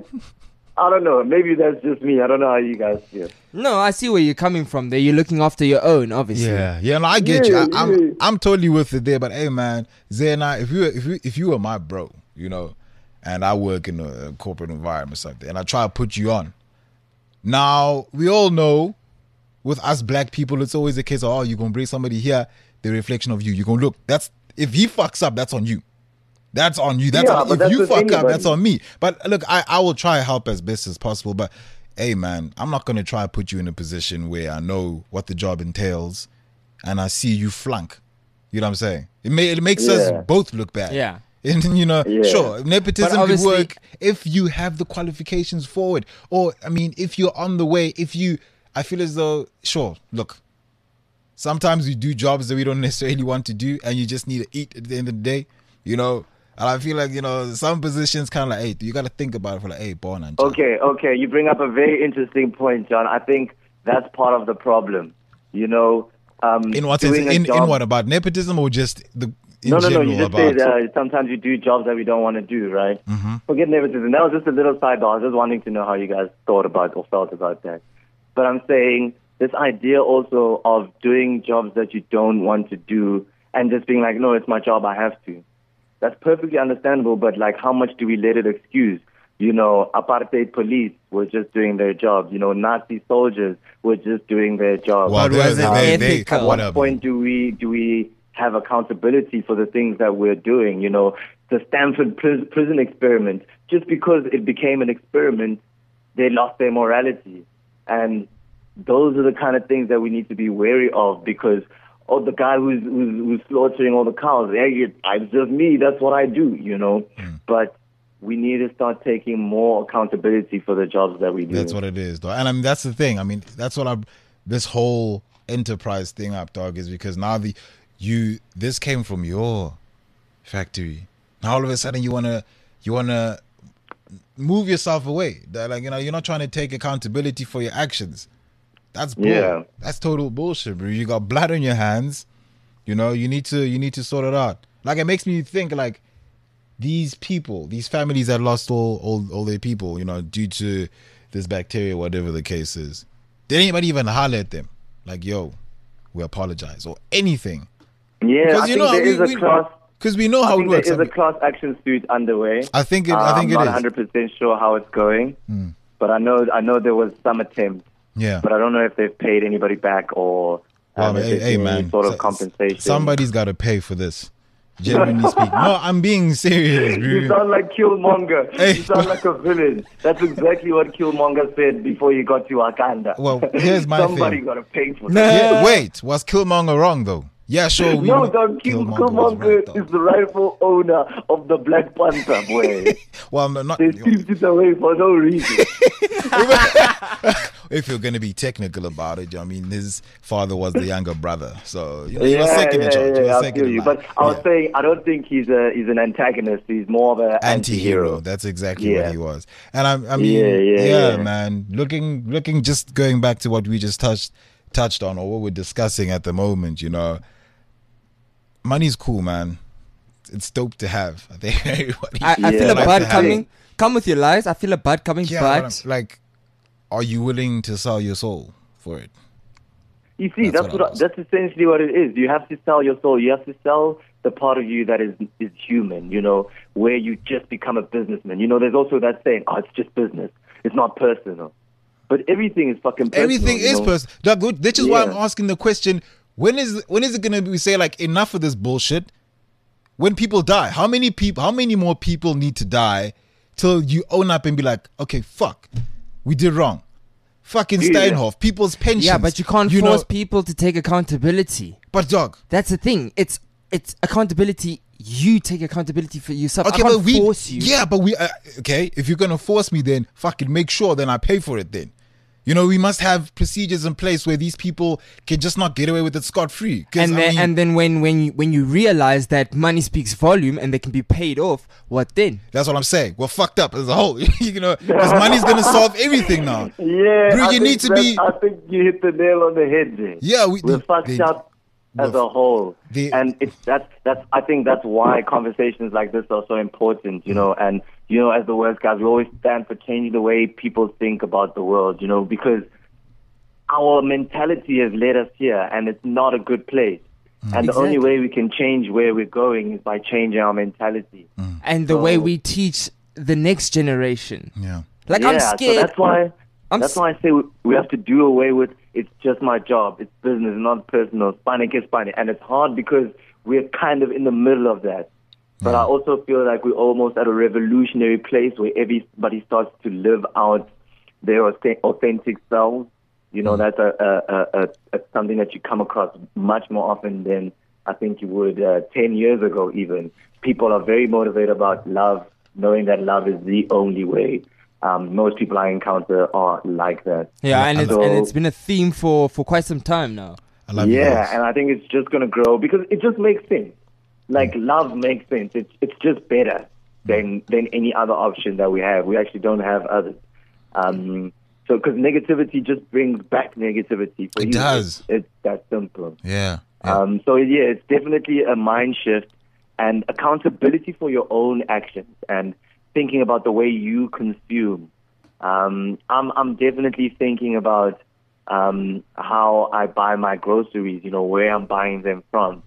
Speaker 5: I don't know. Maybe that's just me. I don't know how you guys feel.
Speaker 3: No, I see where you're coming from there. You're looking after your own, obviously.
Speaker 4: Yeah, yeah, no, I get
Speaker 5: Yeah,
Speaker 4: you. I, I'm,
Speaker 5: yeah.
Speaker 4: I'm totally with it there. But hey, man, Zay and I, if you, if you, if you were my bro, you know, and I work in a corporate environment or something, and I try to put you on. Now we all know, with us black people, it's always a case of, oh, you're gonna bring somebody here, the reflection of you. You're gonna look. That's if he fucks up, that's on you. That's on you. That's
Speaker 5: Yeah,
Speaker 4: on,
Speaker 5: but
Speaker 4: if
Speaker 5: that's
Speaker 4: you
Speaker 5: with
Speaker 4: fuck up,
Speaker 5: anybody.
Speaker 4: that's on me. But look, I, I will try to help as best as possible. But hey, man, I'm not gonna try to put you in a position where I know what the job entails, and I see you flunk. You know what I'm saying? It may it makes
Speaker 5: Yeah.
Speaker 4: us both look bad.
Speaker 3: Yeah.
Speaker 4: And you know,
Speaker 5: Yeah.
Speaker 4: sure, nepotism
Speaker 3: But
Speaker 4: could
Speaker 3: obviously-
Speaker 4: work if you have the qualifications for it. Or I mean, if you're on the way, if you I feel as though, sure, look, sometimes we do jobs that we don't necessarily want to do, and you just need to eat at the end of the day, you know. And I feel like, you know, some positions kind of like, hey, you got to think about it for like, hey, born and
Speaker 5: Okay, okay. You bring up a very interesting point, John. I think that's part of the problem. You know, um,
Speaker 4: in what sense?
Speaker 5: doing a
Speaker 4: In, in
Speaker 5: job-
Speaker 4: what, about nepotism or just the in
Speaker 5: no, no, no.
Speaker 4: general
Speaker 5: You just
Speaker 4: about?
Speaker 5: said uh, sometimes you do jobs that we don't want to do, right? Mm-hmm. Forget nepotism. That was just a little sidebar. I was just wanting to know how you guys thought about or felt about that. But I'm saying this idea also of doing jobs that you don't want to do and just being like, no, it's my job, I have to. That's perfectly understandable, but like, how much do we let it excuse? You know, apartheid police were just doing their job. You know, Nazi soldiers were just doing their job.
Speaker 4: Well,
Speaker 3: But
Speaker 4: they-
Speaker 3: was it
Speaker 4: they- they-
Speaker 3: ethical?
Speaker 5: At what
Speaker 4: whatever.
Speaker 5: point do we do we have accountability for the things that we're doing? You know, the Stanford pris- prison experiment. Just because it became an experiment, they lost their morality, and those are the kind of things that we need to be wary of. Because oh, the guy who's who's, who's slaughtering all the cows, hey, it- it's just me. That's what I do. You know,
Speaker 4: Mm.
Speaker 5: but we need to start taking more accountability for the jobs that we do.
Speaker 4: That's what it is, though. And I mean, that's the thing. I mean, that's what I'm. This whole enterprise thing up, dog, is because now the you this came from your factory. Now all of a sudden you wanna you wanna move yourself away. That, like, you know, you're not trying to take accountability for your actions. That's bull.
Speaker 5: Yeah.
Speaker 4: That's total bullshit, bro. You got blood on your hands. You know, you need to you need to sort it out. Like, it makes me think, like, these people, these families that lost all all, all their people, you know, due to this bacteria, whatever the case is. Did anybody even holler at them? Like, yo, we apologize or anything?
Speaker 5: Yeah,
Speaker 4: Because,
Speaker 5: I
Speaker 4: you
Speaker 5: think
Speaker 4: know,
Speaker 5: there
Speaker 4: we-
Speaker 5: is a
Speaker 4: we-
Speaker 5: class.
Speaker 4: Because we know
Speaker 5: I
Speaker 4: how it
Speaker 5: think
Speaker 4: works.
Speaker 5: there
Speaker 4: I
Speaker 5: is a
Speaker 4: mean,
Speaker 5: class action suit underway.
Speaker 4: I think it,
Speaker 5: Uh,
Speaker 4: I think
Speaker 5: I'm
Speaker 4: it
Speaker 5: not
Speaker 4: is.
Speaker 5: one hundred percent sure how it's going,
Speaker 4: Mm.
Speaker 5: but I know I know there was some attempt,
Speaker 4: Yeah.
Speaker 5: but I don't know if they've paid anybody back or
Speaker 4: Well,
Speaker 5: um, if
Speaker 4: hey,
Speaker 5: there's
Speaker 4: hey,
Speaker 5: any
Speaker 4: man.
Speaker 5: sort of
Speaker 4: so-
Speaker 5: compensation.
Speaker 4: Somebody's got to pay for this. Genuinely speaking. No, I'm being serious,
Speaker 5: You
Speaker 4: bro.
Speaker 5: sound like Killmonger.
Speaker 4: Hey.
Speaker 5: You sound like a villain. That's exactly what Killmonger said before you got to Wakanda.
Speaker 4: Well, here's my
Speaker 5: Somebody
Speaker 4: thing.
Speaker 5: got to pay for
Speaker 3: Nah.
Speaker 5: that.
Speaker 4: Yeah, wait, was Killmonger wrong though? Yeah, sure. We
Speaker 5: No,
Speaker 4: know
Speaker 5: dog, Kill-
Speaker 4: was
Speaker 5: Killmonger
Speaker 4: right, though.
Speaker 5: is the rightful owner of the Black Panther, boy.
Speaker 4: Well, no, not
Speaker 5: They stripped it away for no reason.
Speaker 4: if you're going to be technical about it. I mean, his father was the younger brother, so you know, he was second in charge. He was
Speaker 5: I
Speaker 4: second
Speaker 5: feel
Speaker 4: in
Speaker 5: you.
Speaker 4: line.
Speaker 5: But I was
Speaker 4: Yeah.
Speaker 5: saying, I don't think he's a he's an antagonist. He's more of an
Speaker 4: Anti-hero.
Speaker 5: anti-hero.
Speaker 4: That's exactly
Speaker 5: Yeah.
Speaker 4: what he was. And I, I mean,
Speaker 5: Yeah, yeah,
Speaker 4: yeah,
Speaker 5: yeah.
Speaker 4: man. Looking, looking, just going back to what we just touched touched on, or what we're discussing at the moment. You know, money's cool, man. It's dope to have. I think everybody.
Speaker 3: I, I
Speaker 5: Yeah,
Speaker 3: feel a
Speaker 5: that's
Speaker 3: bud
Speaker 5: the
Speaker 3: coming.
Speaker 5: thing.
Speaker 3: Come with your lies. I feel a bud coming,
Speaker 4: yeah, but
Speaker 3: but
Speaker 4: I'm- like, are you willing to sell your soul for it?
Speaker 5: You see,
Speaker 4: That's
Speaker 5: that's,
Speaker 4: what
Speaker 5: what
Speaker 4: I was-
Speaker 5: I, that's essentially what it is. You have to sell your soul. You have to sell the part of you that is is human. You know, where you just become a businessman. You know, there's also that saying, "Oh, it's just business. It's not personal." But everything is fucking personal.
Speaker 4: Everything
Speaker 5: you
Speaker 4: is
Speaker 5: know?
Speaker 4: personal. Doug, good. Which is why I'm
Speaker 5: Yeah.
Speaker 4: asking the question: When is when is it going to be say like enough of this bullshit? When people die, how many people? How many more people need to die till you own up and be like, okay, fuck, we did wrong. Fucking
Speaker 5: Yeah.
Speaker 4: Steinhoff, people's pensions.
Speaker 3: yeah, but you can't
Speaker 4: you
Speaker 3: force
Speaker 4: know,
Speaker 3: people to take accountability.
Speaker 4: But dog,
Speaker 3: That's the thing. It's it's accountability. You take accountability for yourself.
Speaker 4: okay,
Speaker 3: I can't
Speaker 4: but we,
Speaker 3: force you.
Speaker 4: yeah, but we, uh, okay, if you're gonna force me, then fucking make sure then I pay for it. Then, you know, we must have procedures in place where these people can just not get away with it scot free.
Speaker 3: And then,
Speaker 4: mean,
Speaker 3: and then when when you, when you realize that money speaks volume and they can be paid off, what then?
Speaker 4: that's what I'm saying. We're fucked up as a whole, you know, because money's gonna solve everything now.
Speaker 5: Yeah,
Speaker 4: Bro,
Speaker 5: I
Speaker 4: you
Speaker 5: think
Speaker 4: need to
Speaker 5: that-
Speaker 4: be-
Speaker 5: I think you hit the nail on the head there.
Speaker 4: Yeah, we-
Speaker 5: we're
Speaker 4: the-
Speaker 5: fucked
Speaker 4: the-
Speaker 5: up as
Speaker 4: the-
Speaker 5: a whole,
Speaker 4: the-
Speaker 5: and it's that's that's. I think that's why conversations like this are so important. You know, and you know, as the West guys, we always stand for changing the way people think about the world. You know, because our mentality has led us here, and it's not a good place. And the only
Speaker 3: Exactly.
Speaker 5: way we can change where we're going is by changing our mentality.
Speaker 3: And the
Speaker 5: So-
Speaker 3: way we teach the next generation.
Speaker 4: Yeah.
Speaker 3: Like
Speaker 5: yeah,
Speaker 3: I'm
Speaker 5: so
Speaker 3: scared.
Speaker 5: that's why.
Speaker 3: I'm
Speaker 5: that's
Speaker 3: s-
Speaker 5: why I say we, we have to do away with it's just my job. It's business, not personal. Spanic is Spanic, and it's hard because we're kind of in the middle of that. But I also feel like we're almost at a revolutionary place where everybody starts to live out their authe- authentic selves. You know, that's a, a, a, a, a something that you come across much more often than I think you would uh, ten years ago. Even people are very motivated about love, knowing that love is the only way. Um, most people I encounter are like that.
Speaker 3: yeah, and it's
Speaker 5: So-
Speaker 3: and it's been a theme for for quite some time now.
Speaker 4: I love you
Speaker 5: Yeah,
Speaker 4: guys.
Speaker 5: and I think it's just going to grow because it just makes sense. Like love makes sense. It's it's just better than than any other option that we have. We actually don't have others. Um, so because negativity just brings back negativity. For
Speaker 4: It
Speaker 5: you.
Speaker 4: does.
Speaker 5: It's, it's that simple.
Speaker 4: Yeah. yeah.
Speaker 5: Um, so yeah, it's definitely a mind shift and accountability for your own actions and thinking about the way you consume. Um, I'm I'm definitely thinking about um, how I buy my groceries. You know, where I'm buying them from.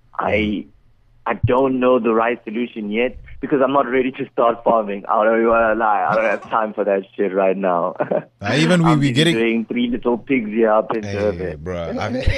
Speaker 5: I I don't know the right solution yet because I'm not ready to start farming. I don't want to lie. I don't have time for that shit right now.
Speaker 4: Uh, even we-
Speaker 5: I'm
Speaker 4: we
Speaker 5: busy
Speaker 4: getting-
Speaker 5: doing three little pigs here up in
Speaker 4: Hey,
Speaker 5: Durban.
Speaker 4: bro. I mean,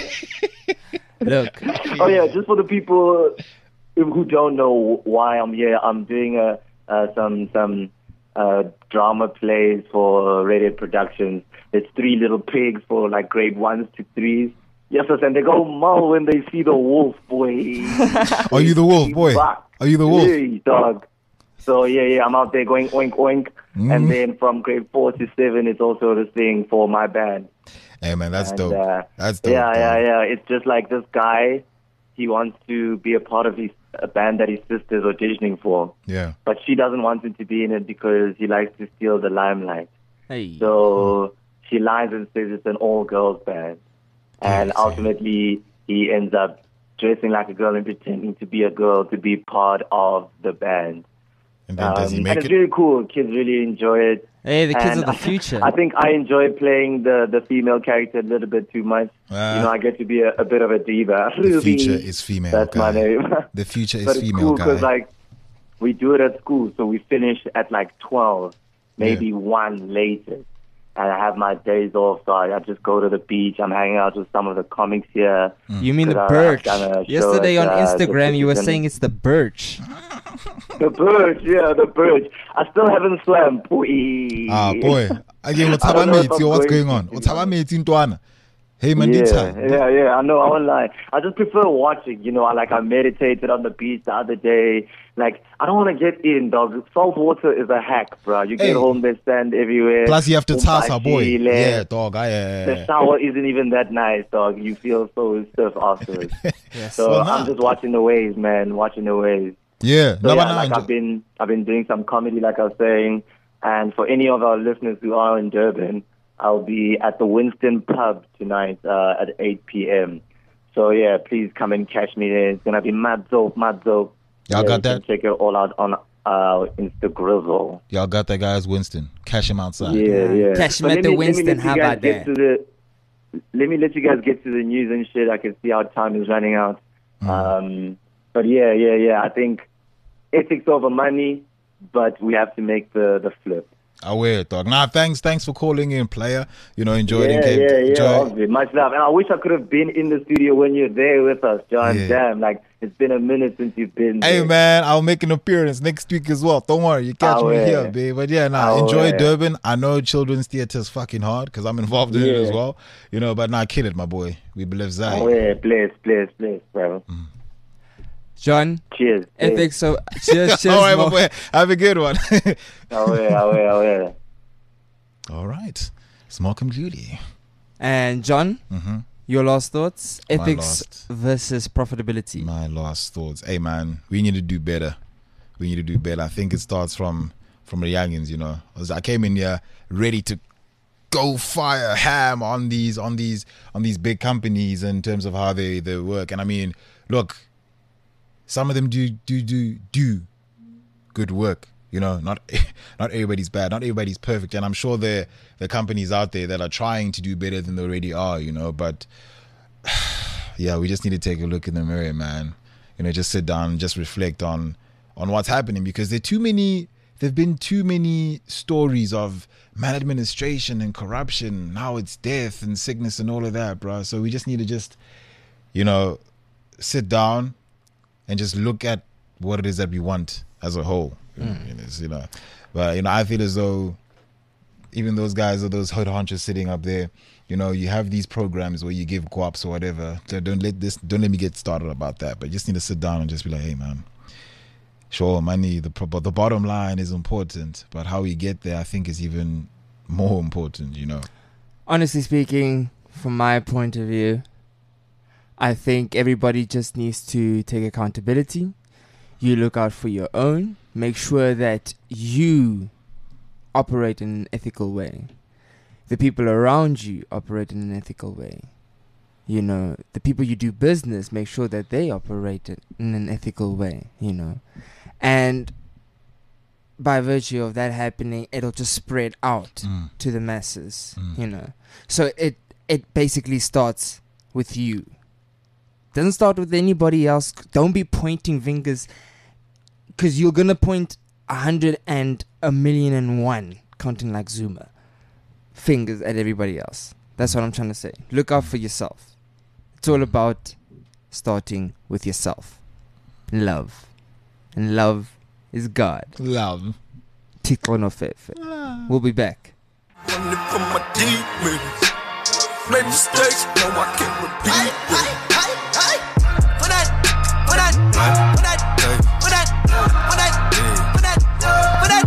Speaker 3: Look,
Speaker 5: Oh yeah, just for the people who don't know why I'm here, I'm doing a uh, some some uh, drama plays for Radiant Productions. It's Three Little Pigs for like grade ones to threes. Yes, yes, and they go mull when they see the wolf, boy.
Speaker 4: Are you the wolf, boy?
Speaker 5: Fuck.
Speaker 4: Are you the wolf?
Speaker 5: Hey, dog. So yeah, yeah, I'm out there going oink oink,
Speaker 4: Mm.
Speaker 5: and then from grade four to seven, it's also the thing for my band.
Speaker 4: Hey, man, that's
Speaker 5: And,
Speaker 4: dope.
Speaker 5: uh,
Speaker 4: That's dope.
Speaker 5: Yeah,
Speaker 4: dog.
Speaker 5: yeah, yeah. It's just like this guy, he wants to be a part of his a band that his sister's auditioning for.
Speaker 4: Yeah.
Speaker 5: But she doesn't want him to be in it because he likes to steal the limelight.
Speaker 3: Hey.
Speaker 5: So she lies and says it's an all-girls band. And
Speaker 4: Yes,
Speaker 5: ultimately, he ends up dressing like a girl and pretending to be a girl to be part of the band.
Speaker 4: And then does he
Speaker 5: Um,
Speaker 4: make
Speaker 5: and it's
Speaker 4: it?
Speaker 5: really cool. Kids really enjoy it.
Speaker 3: Hey, the kids
Speaker 5: And
Speaker 3: of the future.
Speaker 5: I think I enjoy playing the, the female character a little bit too much.
Speaker 4: Ah.
Speaker 5: you know, I get to be a, a bit of a diva.
Speaker 4: The future is female.
Speaker 5: That's
Speaker 4: guy.
Speaker 5: my name.
Speaker 4: The future is
Speaker 5: But it's
Speaker 4: female,
Speaker 5: cool
Speaker 4: guy.
Speaker 5: because, like, we do it at school, so we finish at, like, twelve, maybe
Speaker 4: Yeah.
Speaker 5: one later. And I have my days off, so I, I just go to the beach. I'm hanging out with some of the comics here.
Speaker 3: You mean the
Speaker 5: Because I-
Speaker 3: birch?
Speaker 5: I've done a show
Speaker 3: Yesterday
Speaker 5: at,
Speaker 3: on
Speaker 5: uh,
Speaker 3: Instagram,
Speaker 5: the
Speaker 3: you were
Speaker 5: Citizen.
Speaker 3: saying it's the birch.
Speaker 5: The birch, yeah, the birch. I still haven't swam. Boy.
Speaker 4: Ah, boy. Again, what's
Speaker 5: I don't know if
Speaker 4: happening?
Speaker 5: I'm
Speaker 4: What's
Speaker 5: going
Speaker 4: going on?
Speaker 5: to,
Speaker 4: What's
Speaker 5: to be
Speaker 4: happening, Tuana? Hey, man,
Speaker 5: Yeah,
Speaker 4: did time.
Speaker 5: yeah, yeah. I know. I won't lie. I just prefer watching. You know, I like I meditated on the beach the other day. Like I don't want to get in, dog. Salt water is a hack, bro. You get
Speaker 4: Hey.
Speaker 5: home, there's sand everywhere.
Speaker 4: Plus, you have to toss our boy.
Speaker 5: Umbashile.
Speaker 4: Yeah, dog. I,
Speaker 5: The shower isn't even that nice, dog. You feel so stiff afterwards.
Speaker 3: Yes.
Speaker 5: So
Speaker 4: Well, nah.
Speaker 5: I'm just watching the waves, man. Watching the waves.
Speaker 4: yeah.
Speaker 5: So
Speaker 4: No,
Speaker 5: yeah,
Speaker 4: but
Speaker 5: like
Speaker 4: nah,
Speaker 5: I've been, I've been doing some comedy, like I was saying, and for any of our listeners who are in Durban, I'll be at the Winston Pub tonight uh, at eight p.m. So yeah, please come and catch me there. It's gonna be mad dope, mad dope.
Speaker 4: Y'all
Speaker 5: Yeah,
Speaker 4: got
Speaker 5: you can
Speaker 4: that?
Speaker 5: Check it all out on uh, Instagrizzle.
Speaker 4: Y'all got that guy as Winston. Cash him outside.
Speaker 5: Yeah, yeah.
Speaker 3: Catch him
Speaker 5: But
Speaker 3: at
Speaker 5: let
Speaker 3: the
Speaker 5: me- let me
Speaker 3: Winston,
Speaker 5: let you
Speaker 3: how
Speaker 5: guys
Speaker 3: about
Speaker 5: get
Speaker 3: that?
Speaker 5: to the- Let me let you guys get to the news and shit. I can see how time is running out.
Speaker 4: Mm.
Speaker 5: Um, but yeah, yeah, yeah. I think ethics over money, but we have to make the, the flip.
Speaker 4: Aware, dog. Nah, thanks, thanks for calling in, player. You know, enjoy it.
Speaker 5: Yeah,
Speaker 4: in Cape-
Speaker 5: yeah, yeah.
Speaker 4: enjoy.
Speaker 5: Obviously. Much love. And I wish I could have been in the studio when you're there with us, John.
Speaker 4: Yeah.
Speaker 5: Damn, like, it's been a minute since you've been
Speaker 4: Hey
Speaker 5: there.
Speaker 4: man, I'll make an appearance next week as well. Don't worry, you catch
Speaker 5: Ah,
Speaker 4: me
Speaker 5: yeah.
Speaker 4: here, babe. But yeah, nah,
Speaker 5: Ah,
Speaker 4: enjoy
Speaker 5: yeah.
Speaker 4: Durban. I know children's theatre is fucking hard because I'm involved in it as
Speaker 5: Yeah.
Speaker 4: well. You know, but nah, kill it, my boy. We believe Zai.
Speaker 5: Oh, yeah. Bless, bless, bless, bro.
Speaker 3: John,
Speaker 5: Cheers. Bless.
Speaker 3: ethics. So cheers, cheers.
Speaker 4: All right, my
Speaker 3: Mo.
Speaker 4: boy. Have a good one.
Speaker 5: Oh, yeah, oh, yeah, oh, yeah.
Speaker 4: All right, Smoke and Judy.
Speaker 3: And John,
Speaker 4: Mm-hmm.
Speaker 3: your last thoughts?
Speaker 4: My
Speaker 3: Ethics
Speaker 4: last.
Speaker 3: versus profitability.
Speaker 4: My last thoughts. Hey man, we need to do better. We need to do better. I think it starts from from the youngins. You know, As I came in here ready to go fire ham on these on these on these big companies in terms of how they they work. And I mean, look, some of them do do do do good work. You know, not not everybody's bad, not everybody's perfect, and I'm sure there there are companies out there that are trying to do better than they already are. You know, but yeah, we just need to take a look in the mirror, man. You know, just sit down and just reflect on on what's happening, because there are too many. There've been too many stories of maladministration and corruption. Now it's death and sickness and all of that, bro. So we just need to just, you know, sit down and just look at what it is that we want as a whole. Mm. You know, it's, you know, but you know, I feel as though even those guys or those hood honchers sitting up there, you know, you have these programs where you give co-ops or whatever. So don't let this, don't let me get started about that. But you just need to sit down and just be like, hey, man. Sure, money, the but the bottom line is important, but how we get there, I think, is even more important. You know.
Speaker 3: Honestly speaking, from my point of view, I think everybody just needs to take accountability. You look out for your own. Make sure that you operate in an ethical way. The people around you operate in an ethical way. You know, the people you do business, make sure that they operate it in an ethical way, you know. And by virtue of that happening, it'll just spread out
Speaker 4: Mm.
Speaker 3: to the masses,
Speaker 4: Mm.
Speaker 3: you know. So it it basically starts with you. Doesn't start with anybody else. Don't be pointing fingers, because you're gonna point a hundred and a million and one, counting like Zuma, fingers at everybody else. That's what I'm trying to say. Look out for yourself. It's all about starting with yourself. Love. And love is God.
Speaker 4: Love.
Speaker 3: Tiko no fefe. We'll be back.
Speaker 6: Running from my demons. Made mistakes, no I can't repeat them. For that, for that, for that, for that, for that, for that, for that.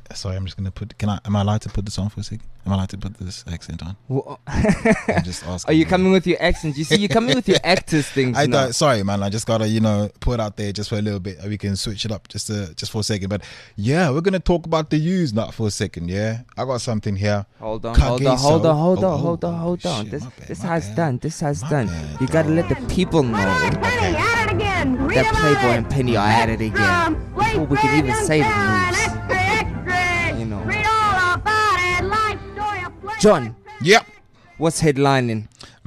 Speaker 4: Sorry, I'm just gonna put. Can I? Am I allowed to put this on for a second? Am I allowed to put this accent on?
Speaker 3: Wha-
Speaker 4: I'm just asking.
Speaker 3: Are you coming with your accent? You see, you're coming with your actors things
Speaker 4: I
Speaker 3: now.
Speaker 4: thought, sorry, man. I just gotta, you know, put it out there just for a little bit. We can switch it up just, uh, just for a second. But yeah, we're gonna talk about the U's now for a second. Yeah, I got something here.
Speaker 3: Hold on, hold on, hold on, hold on, hold on, hold
Speaker 4: oh,
Speaker 3: on.
Speaker 4: shit,
Speaker 3: This,
Speaker 4: my bad,
Speaker 3: this
Speaker 4: my
Speaker 3: has
Speaker 4: bad.
Speaker 3: done. This has
Speaker 4: My
Speaker 3: done.
Speaker 4: bad,
Speaker 3: You gotta
Speaker 4: dog.
Speaker 3: let the people know
Speaker 7: Hey, at it again.
Speaker 3: that Playboy and Penny are at it again. Before we can even say the news.
Speaker 7: Extra, extra.
Speaker 3: You know.
Speaker 7: Read all about it. Life story of play.
Speaker 3: John,
Speaker 4: Yep,
Speaker 3: what's headlining?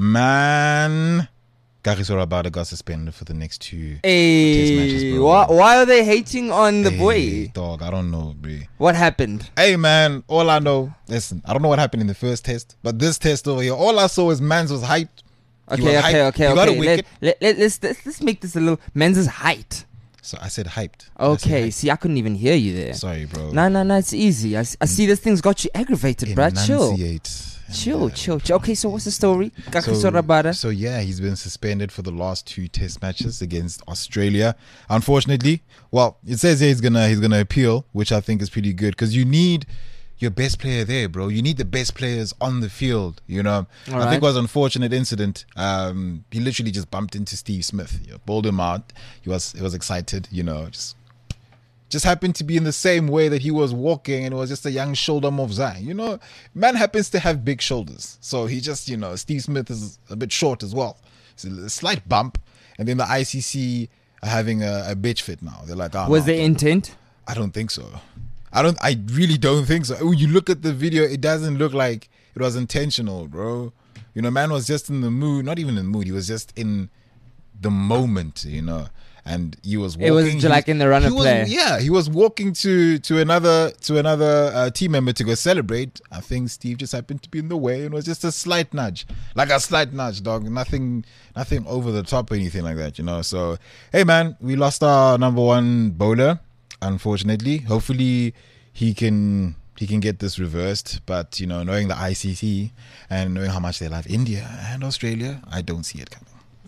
Speaker 4: man. Kagiso Rabada got suspended for the next two. Test
Speaker 3: Hey,
Speaker 4: matches, bro.
Speaker 3: why, why are they hating on the
Speaker 4: Hey,
Speaker 3: boy?
Speaker 4: dog. I don't know, bro.
Speaker 3: What happened?
Speaker 4: Hey, man. All I know, listen. I don't know what happened in the first test, but this test over here, all I saw is Mans was hyped. He
Speaker 3: Okay,
Speaker 4: was
Speaker 3: okay,
Speaker 4: hyped.
Speaker 3: okay,
Speaker 4: He got a
Speaker 3: okay.
Speaker 4: wicket.
Speaker 3: Let, let, let, let's, let's let's make this a little men's height.
Speaker 4: So I said hyped. I said
Speaker 3: Okay,
Speaker 4: hyped.
Speaker 3: see, I couldn't even hear you there.
Speaker 4: Sorry, bro.
Speaker 3: No, no, no, it's easy. I, s- I see this thing's got you aggravated, bruh. Chill.
Speaker 4: Enunciate.
Speaker 3: Chill,
Speaker 4: And, uh,
Speaker 3: chill, chill. Okay, so what's the story? Kagiso
Speaker 4: So,
Speaker 3: Rabada.
Speaker 4: so yeah, he's been suspended for the last two test matches against Australia. Unfortunately, well, it says here he's gonna he's gonna appeal, which I think is pretty good because you need your best player there, bro. You need the best players on the field. You know, I
Speaker 3: Alright.
Speaker 4: think it was an unfortunate incident. Um, he literally just bumped into Steve Smith, you know, bowled him out. He was he was excited, you know, just. Just happened to be in the same way that he was walking, and it was just a young shoulder move. You know, man happens to have big shoulders, so he just, you know, Steve Smith is a bit short as well. It's a slight bump, and then the I C C are having a, a bitch fit now. They're like, oh,
Speaker 3: Was
Speaker 4: no,
Speaker 3: there intent?
Speaker 4: I don't think so. I don't. I really don't think so. When you look at the video, it doesn't look like it was intentional, bro. You know, man was just in the mood. Not even in the mood. He was just in the moment. You know. And he was walking.
Speaker 3: It was
Speaker 4: he
Speaker 3: like in the run
Speaker 4: he
Speaker 3: of
Speaker 4: was-
Speaker 3: play.
Speaker 4: Yeah, he was walking to to another to another uh, team member to go celebrate. I think Steve just happened to be in the way, and it was just a slight nudge, like a slight nudge, dog. Nothing, nothing over the top or anything like that, you know. So, hey, man, we lost our number one bowler, unfortunately. Hopefully, he can he can get this reversed. But you know, knowing the I C C and knowing how much they love India and Australia, I don't see it coming.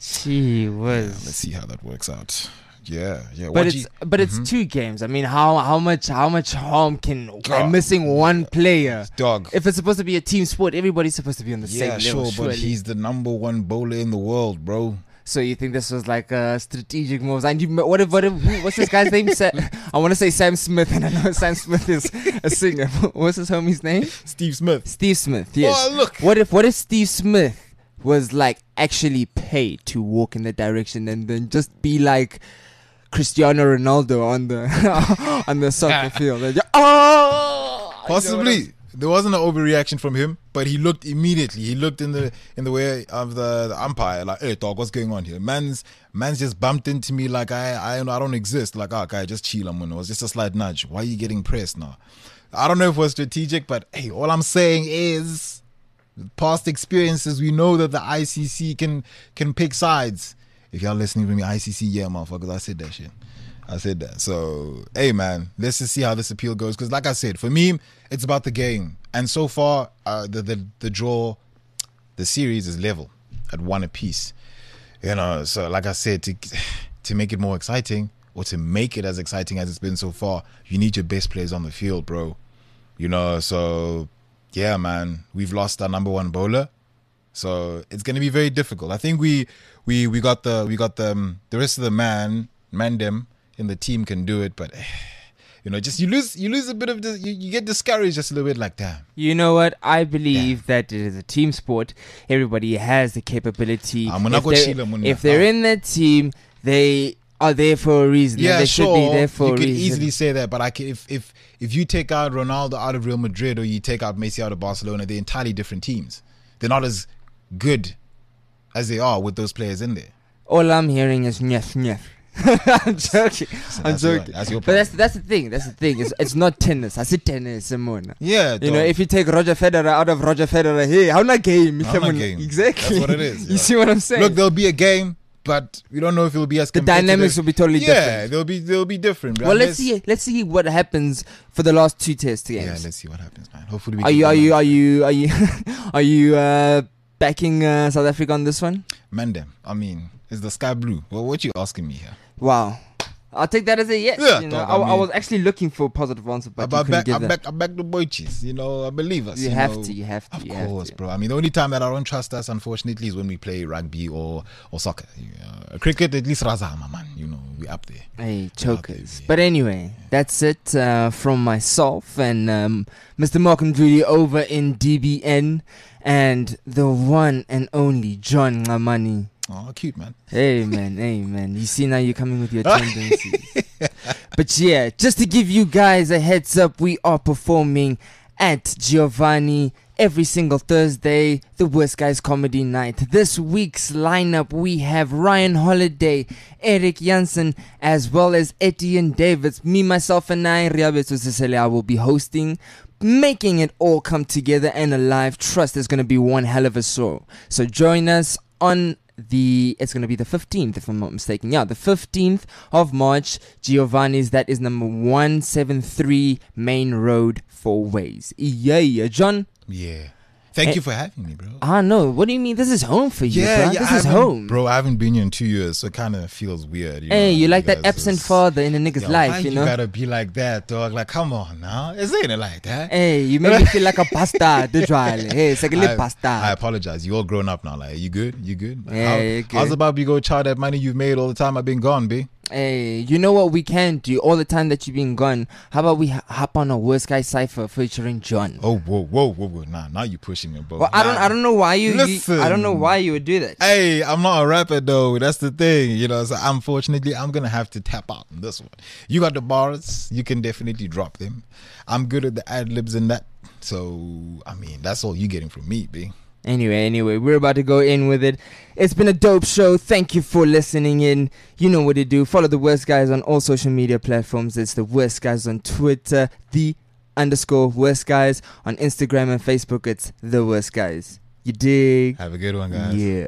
Speaker 3: She was.
Speaker 4: Let's see how that works out. Yeah, yeah.
Speaker 3: But
Speaker 4: What
Speaker 3: it's
Speaker 4: you-
Speaker 3: but it's
Speaker 4: Mhm.
Speaker 3: two games. I mean, how how much how much harm can by
Speaker 4: God.
Speaker 3: missing one player?
Speaker 4: dog.
Speaker 3: If it's supposed to be a team sport, everybody's supposed to be on the
Speaker 4: Yeah,
Speaker 3: same level.
Speaker 4: sure, but
Speaker 3: surely.
Speaker 4: he's the number one bowler in the world, bro.
Speaker 3: So you think this was like a strategic moves? And you, what if what if who- what's this guy's name? Sa- I want to say Sam Smith, and I know Sam Smith is a singer. What's his homie's name?
Speaker 4: Steve Smith.
Speaker 3: Steve Smith. Yes.
Speaker 4: Oh, look.
Speaker 3: What if what if Steve Smith was like actually paid to walk in that direction and then just be like Cristiano Ronaldo on the on the soccer field? And ju- oh,
Speaker 4: Possibly. There wasn't an overreaction from him, but he looked immediately. He looked in the in the way of the, the umpire, like, "Hey, dog, what's going on here?" Man's man's just bumped into me like I I, I don't exist. Like, oh, okay, just chill. I'm gonna. It was just a slight nudge. Why are you getting pressed now? I don't know if it was strategic, but hey, all I'm saying is, past experiences, we know that the I C C can can pick sides. If y'all listening to me, I C C, yeah, motherfuckers, I said that shit. I said that. So, hey, man, let's just see how this appeal goes. Because, like I said, for me, it's about the game. And so far, uh, the, the the draw, the series is level at one apiece. You know, so like I said, to to make it more exciting, or to make it as exciting as it's been so far, you need your best players on the field, bro. You know, so yeah, man, we've lost our number one bowler. So it's going to be very difficult. I think we we we got the we got the um, the rest of the man man them in the team can do it, but you know, just you lose you lose a bit of this, you, you get discouraged just a little bit. Like, damn,
Speaker 3: You know what? I believe that it is a team sport. Everybody has the capability.
Speaker 4: I'm gonna
Speaker 3: If
Speaker 4: go
Speaker 3: they're,
Speaker 4: chill, I'm gonna-
Speaker 3: if they're
Speaker 4: oh.
Speaker 3: in that team, they are there for a reason. and
Speaker 4: yeah,
Speaker 3: they
Speaker 4: sure,
Speaker 3: should be there for
Speaker 4: you
Speaker 3: a
Speaker 4: could
Speaker 3: reason.
Speaker 4: easily say that, but I can, if if if you take out Ronaldo out of Real Madrid or you take out Messi out of Barcelona, they're entirely different teams. They're not as good as they are with those players in there.
Speaker 3: All I'm hearing is nyef nyef. I'm joking. I'm
Speaker 4: that's your-
Speaker 3: joking.
Speaker 4: that's your
Speaker 3: but
Speaker 4: problem.
Speaker 3: that's that's the thing. That's the thing. It's it's not tennis. I said tennis, Simona.
Speaker 4: Yeah,
Speaker 3: You know,
Speaker 4: dog.
Speaker 3: if you take Roger Federer out of Roger Federer, hey, how not game?
Speaker 4: How not
Speaker 3: Come on.
Speaker 4: game?
Speaker 3: Exactly.
Speaker 4: That's what it is,
Speaker 3: you
Speaker 4: yeah.
Speaker 3: see what I'm saying?
Speaker 4: Look, there'll be a game, but we don't know if it'll be as
Speaker 3: the
Speaker 4: competitive.
Speaker 3: dynamics will be totally
Speaker 4: yeah,
Speaker 3: different.
Speaker 4: they'll be they'll be different.
Speaker 3: Well, let's see. Let's see what happens for the last two test games.
Speaker 4: Yeah, let's see what happens, man. Hopefully, we
Speaker 3: Are
Speaker 4: can
Speaker 3: you
Speaker 4: go
Speaker 3: are you
Speaker 4: on.
Speaker 3: are you are you are you uh, backing uh, South Africa on this one?
Speaker 4: Man, them. I mean, is the sky blue? Well, what you asking me here?
Speaker 3: Wow. I'll take that as a yes.
Speaker 4: Yeah,
Speaker 3: you know,
Speaker 4: dog,
Speaker 3: I,
Speaker 4: I
Speaker 3: I
Speaker 4: mean-
Speaker 3: was actually looking for a positive answer, but
Speaker 4: I
Speaker 3: you couldn't
Speaker 4: back,
Speaker 3: give
Speaker 4: I
Speaker 3: that.
Speaker 4: back, I back the boy cheese. You know, believe us.
Speaker 3: You
Speaker 4: you
Speaker 3: have
Speaker 4: know.
Speaker 3: to, you have to,
Speaker 4: Of
Speaker 3: you have
Speaker 4: course,
Speaker 3: to.
Speaker 4: bro. I mean, the only time that I don't trust us, unfortunately, is when we play rugby or or soccer. Uh, cricket, at least Razama, man. You know, we up there.
Speaker 3: Hey,
Speaker 4: We're up
Speaker 3: chokers.
Speaker 4: there,
Speaker 3: But anyway, that's it uh, from myself and um, Mister Malcolm Judy over in D B N and the one and only John Ngamani.
Speaker 4: Oh, cute, man.
Speaker 3: Hey man, hey man. You see now you're coming with your tendencies. But yeah, just to give you guys a heads up, we are performing at Giovanni every single Thursday, the Worst Guys Comedy Night. This week's lineup, we have Ryan Holiday, Eric Janssen, as well as Etienne Davids. Me, myself, and I, Riabetu Sisele, I will be hosting, making it all come together and alive. Trust, there's going to be one hell of a show. So join us on the it's going to be the fifteenth, if I'm not mistaken. Yeah, the fifteenth of March, Giovanni's. That is number one seventy-three Main Road, Four Ways. Yeah, John.
Speaker 4: Yeah. Thank
Speaker 3: Eh,
Speaker 4: you for having me, bro.
Speaker 3: Ah, no. What do you mean? This is home for you,
Speaker 4: Yeah,
Speaker 3: bro.
Speaker 4: yeah.
Speaker 3: This
Speaker 4: I
Speaker 3: is
Speaker 4: haven't-
Speaker 3: home,
Speaker 4: bro. I haven't been here in two years, so it kind of feels weird. You
Speaker 3: Hey,
Speaker 4: know,
Speaker 3: you like that
Speaker 4: because
Speaker 3: absent
Speaker 4: it's-
Speaker 3: father in a nigga's
Speaker 4: Yo,
Speaker 3: life,
Speaker 4: why
Speaker 3: you
Speaker 4: you
Speaker 3: know?
Speaker 4: gotta be like that, dog? Like, come on now, it's ain't it like that.
Speaker 3: Hey, you make me feel like a bastard. The trial. Hey, it's like a little
Speaker 4: I,
Speaker 3: bastard.
Speaker 4: I apologize. You all grown up now. Like, you good? You good?
Speaker 3: Yeah,
Speaker 4: How,
Speaker 3: you're
Speaker 4: How's
Speaker 3: good.
Speaker 4: about you go chow that money you've made all the time I've been gone, B?
Speaker 3: Hey, you know what we can do all the time that you've been gone? How about we h- hop on a Worst Guy Cypher featuring John?
Speaker 4: Oh, whoa, whoa, whoa, whoa. Nah, now you pushing me, bro.
Speaker 3: Well, I don't,
Speaker 4: Nah.
Speaker 3: I don't know why you, you,
Speaker 4: Listen.
Speaker 3: I don't know why you would do that.
Speaker 4: Hey, I'm not a rapper though. That's the thing, you know. So unfortunately, I'm gonna have to tap out on this one. You got the bars, you can definitely drop them. I'm good at the ad libs and that. So I mean, that's all you getting from me, B.
Speaker 3: Anyway, anyway, we're about to go in with it. It's been a dope show. Thank you for listening in. You know what to do. Follow the Worst Guys on all social media platforms. It's the Worst Guys on Twitter, the underscore Worst Guys. On Instagram and Facebook, it's the Worst Guys. You dig?
Speaker 4: Have a good one, guys.
Speaker 3: Yeah.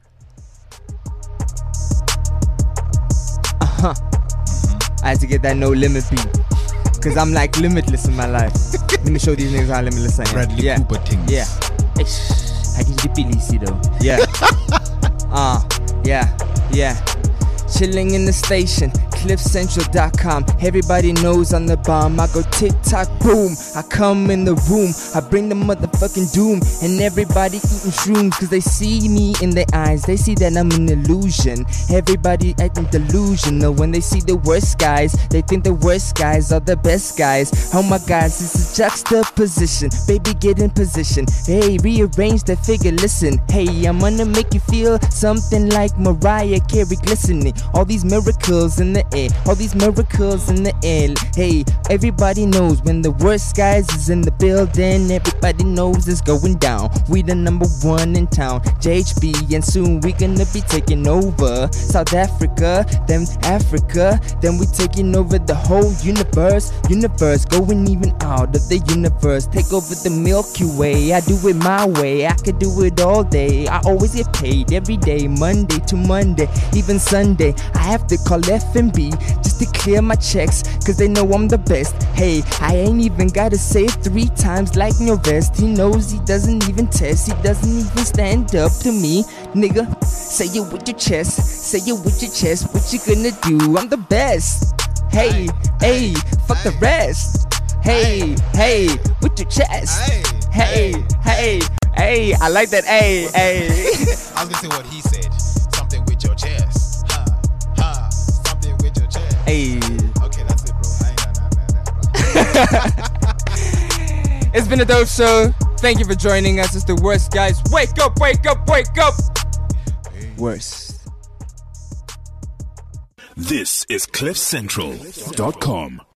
Speaker 3: Uh-huh. I had to get that no limit beat. Because I'm like limitless in my life. Let me show these niggas how limitless I am.
Speaker 4: Bradley
Speaker 3: yeah.
Speaker 4: Cooper things.
Speaker 3: Yeah. Ish. I can do Billy though. Yeah. Ah, uh, yeah, yeah. Chilling in the station, cliff central dot com. Everybody knows I'm the bomb. I go tick tock boom. I come in the room, I bring the motherfucking doom. And everybody eating shrooms, cause they see me in their eyes. They see that I'm an illusion. Everybody acting delusional. When they see the worst guys, they think the worst guys are the best guys. Oh my guys, this is juxtaposition. Baby, get in position. Hey, rearrange the figure, listen. Hey, I'm gonna make you feel something like Mariah Carey glistening. All these miracles in the air, all these miracles in the air. Hey, everybody knows when the worst guys is in the building. Everybody knows it's going down. We the number one in town, J H B, and soon we gonna be taking over South Africa, then Africa, then we taking over the whole universe. Universe going even out of the universe. Take over the Milky Way. I do it my way. I could do it all day. I always get paid every day, Monday to Monday, even Sunday. I have to call F and B just to clear my checks, cause they know I'm the best. Hey, I ain't even gotta say it three times like Novest. He knows he doesn't even test, he doesn't even stand up to me. Nigga, say it with your chest, say it with your chest. What you gonna do? I'm the best. Hey, hey, fuck the rest. Hey, hey, with your chest. Hey, hey, hey, I like that. Hey, hey.
Speaker 4: I was gonna say what he said. Something with your chest. Ha, ha. Something with your chest.
Speaker 3: Hey.
Speaker 4: Okay, that's it, bro. I ain't got nothing, bro.
Speaker 3: It's been a dope show. Thank you for joining us. It's the Worst Guys. Wake up, wake up, wake up. Worst.
Speaker 1: This is cliff central dot com.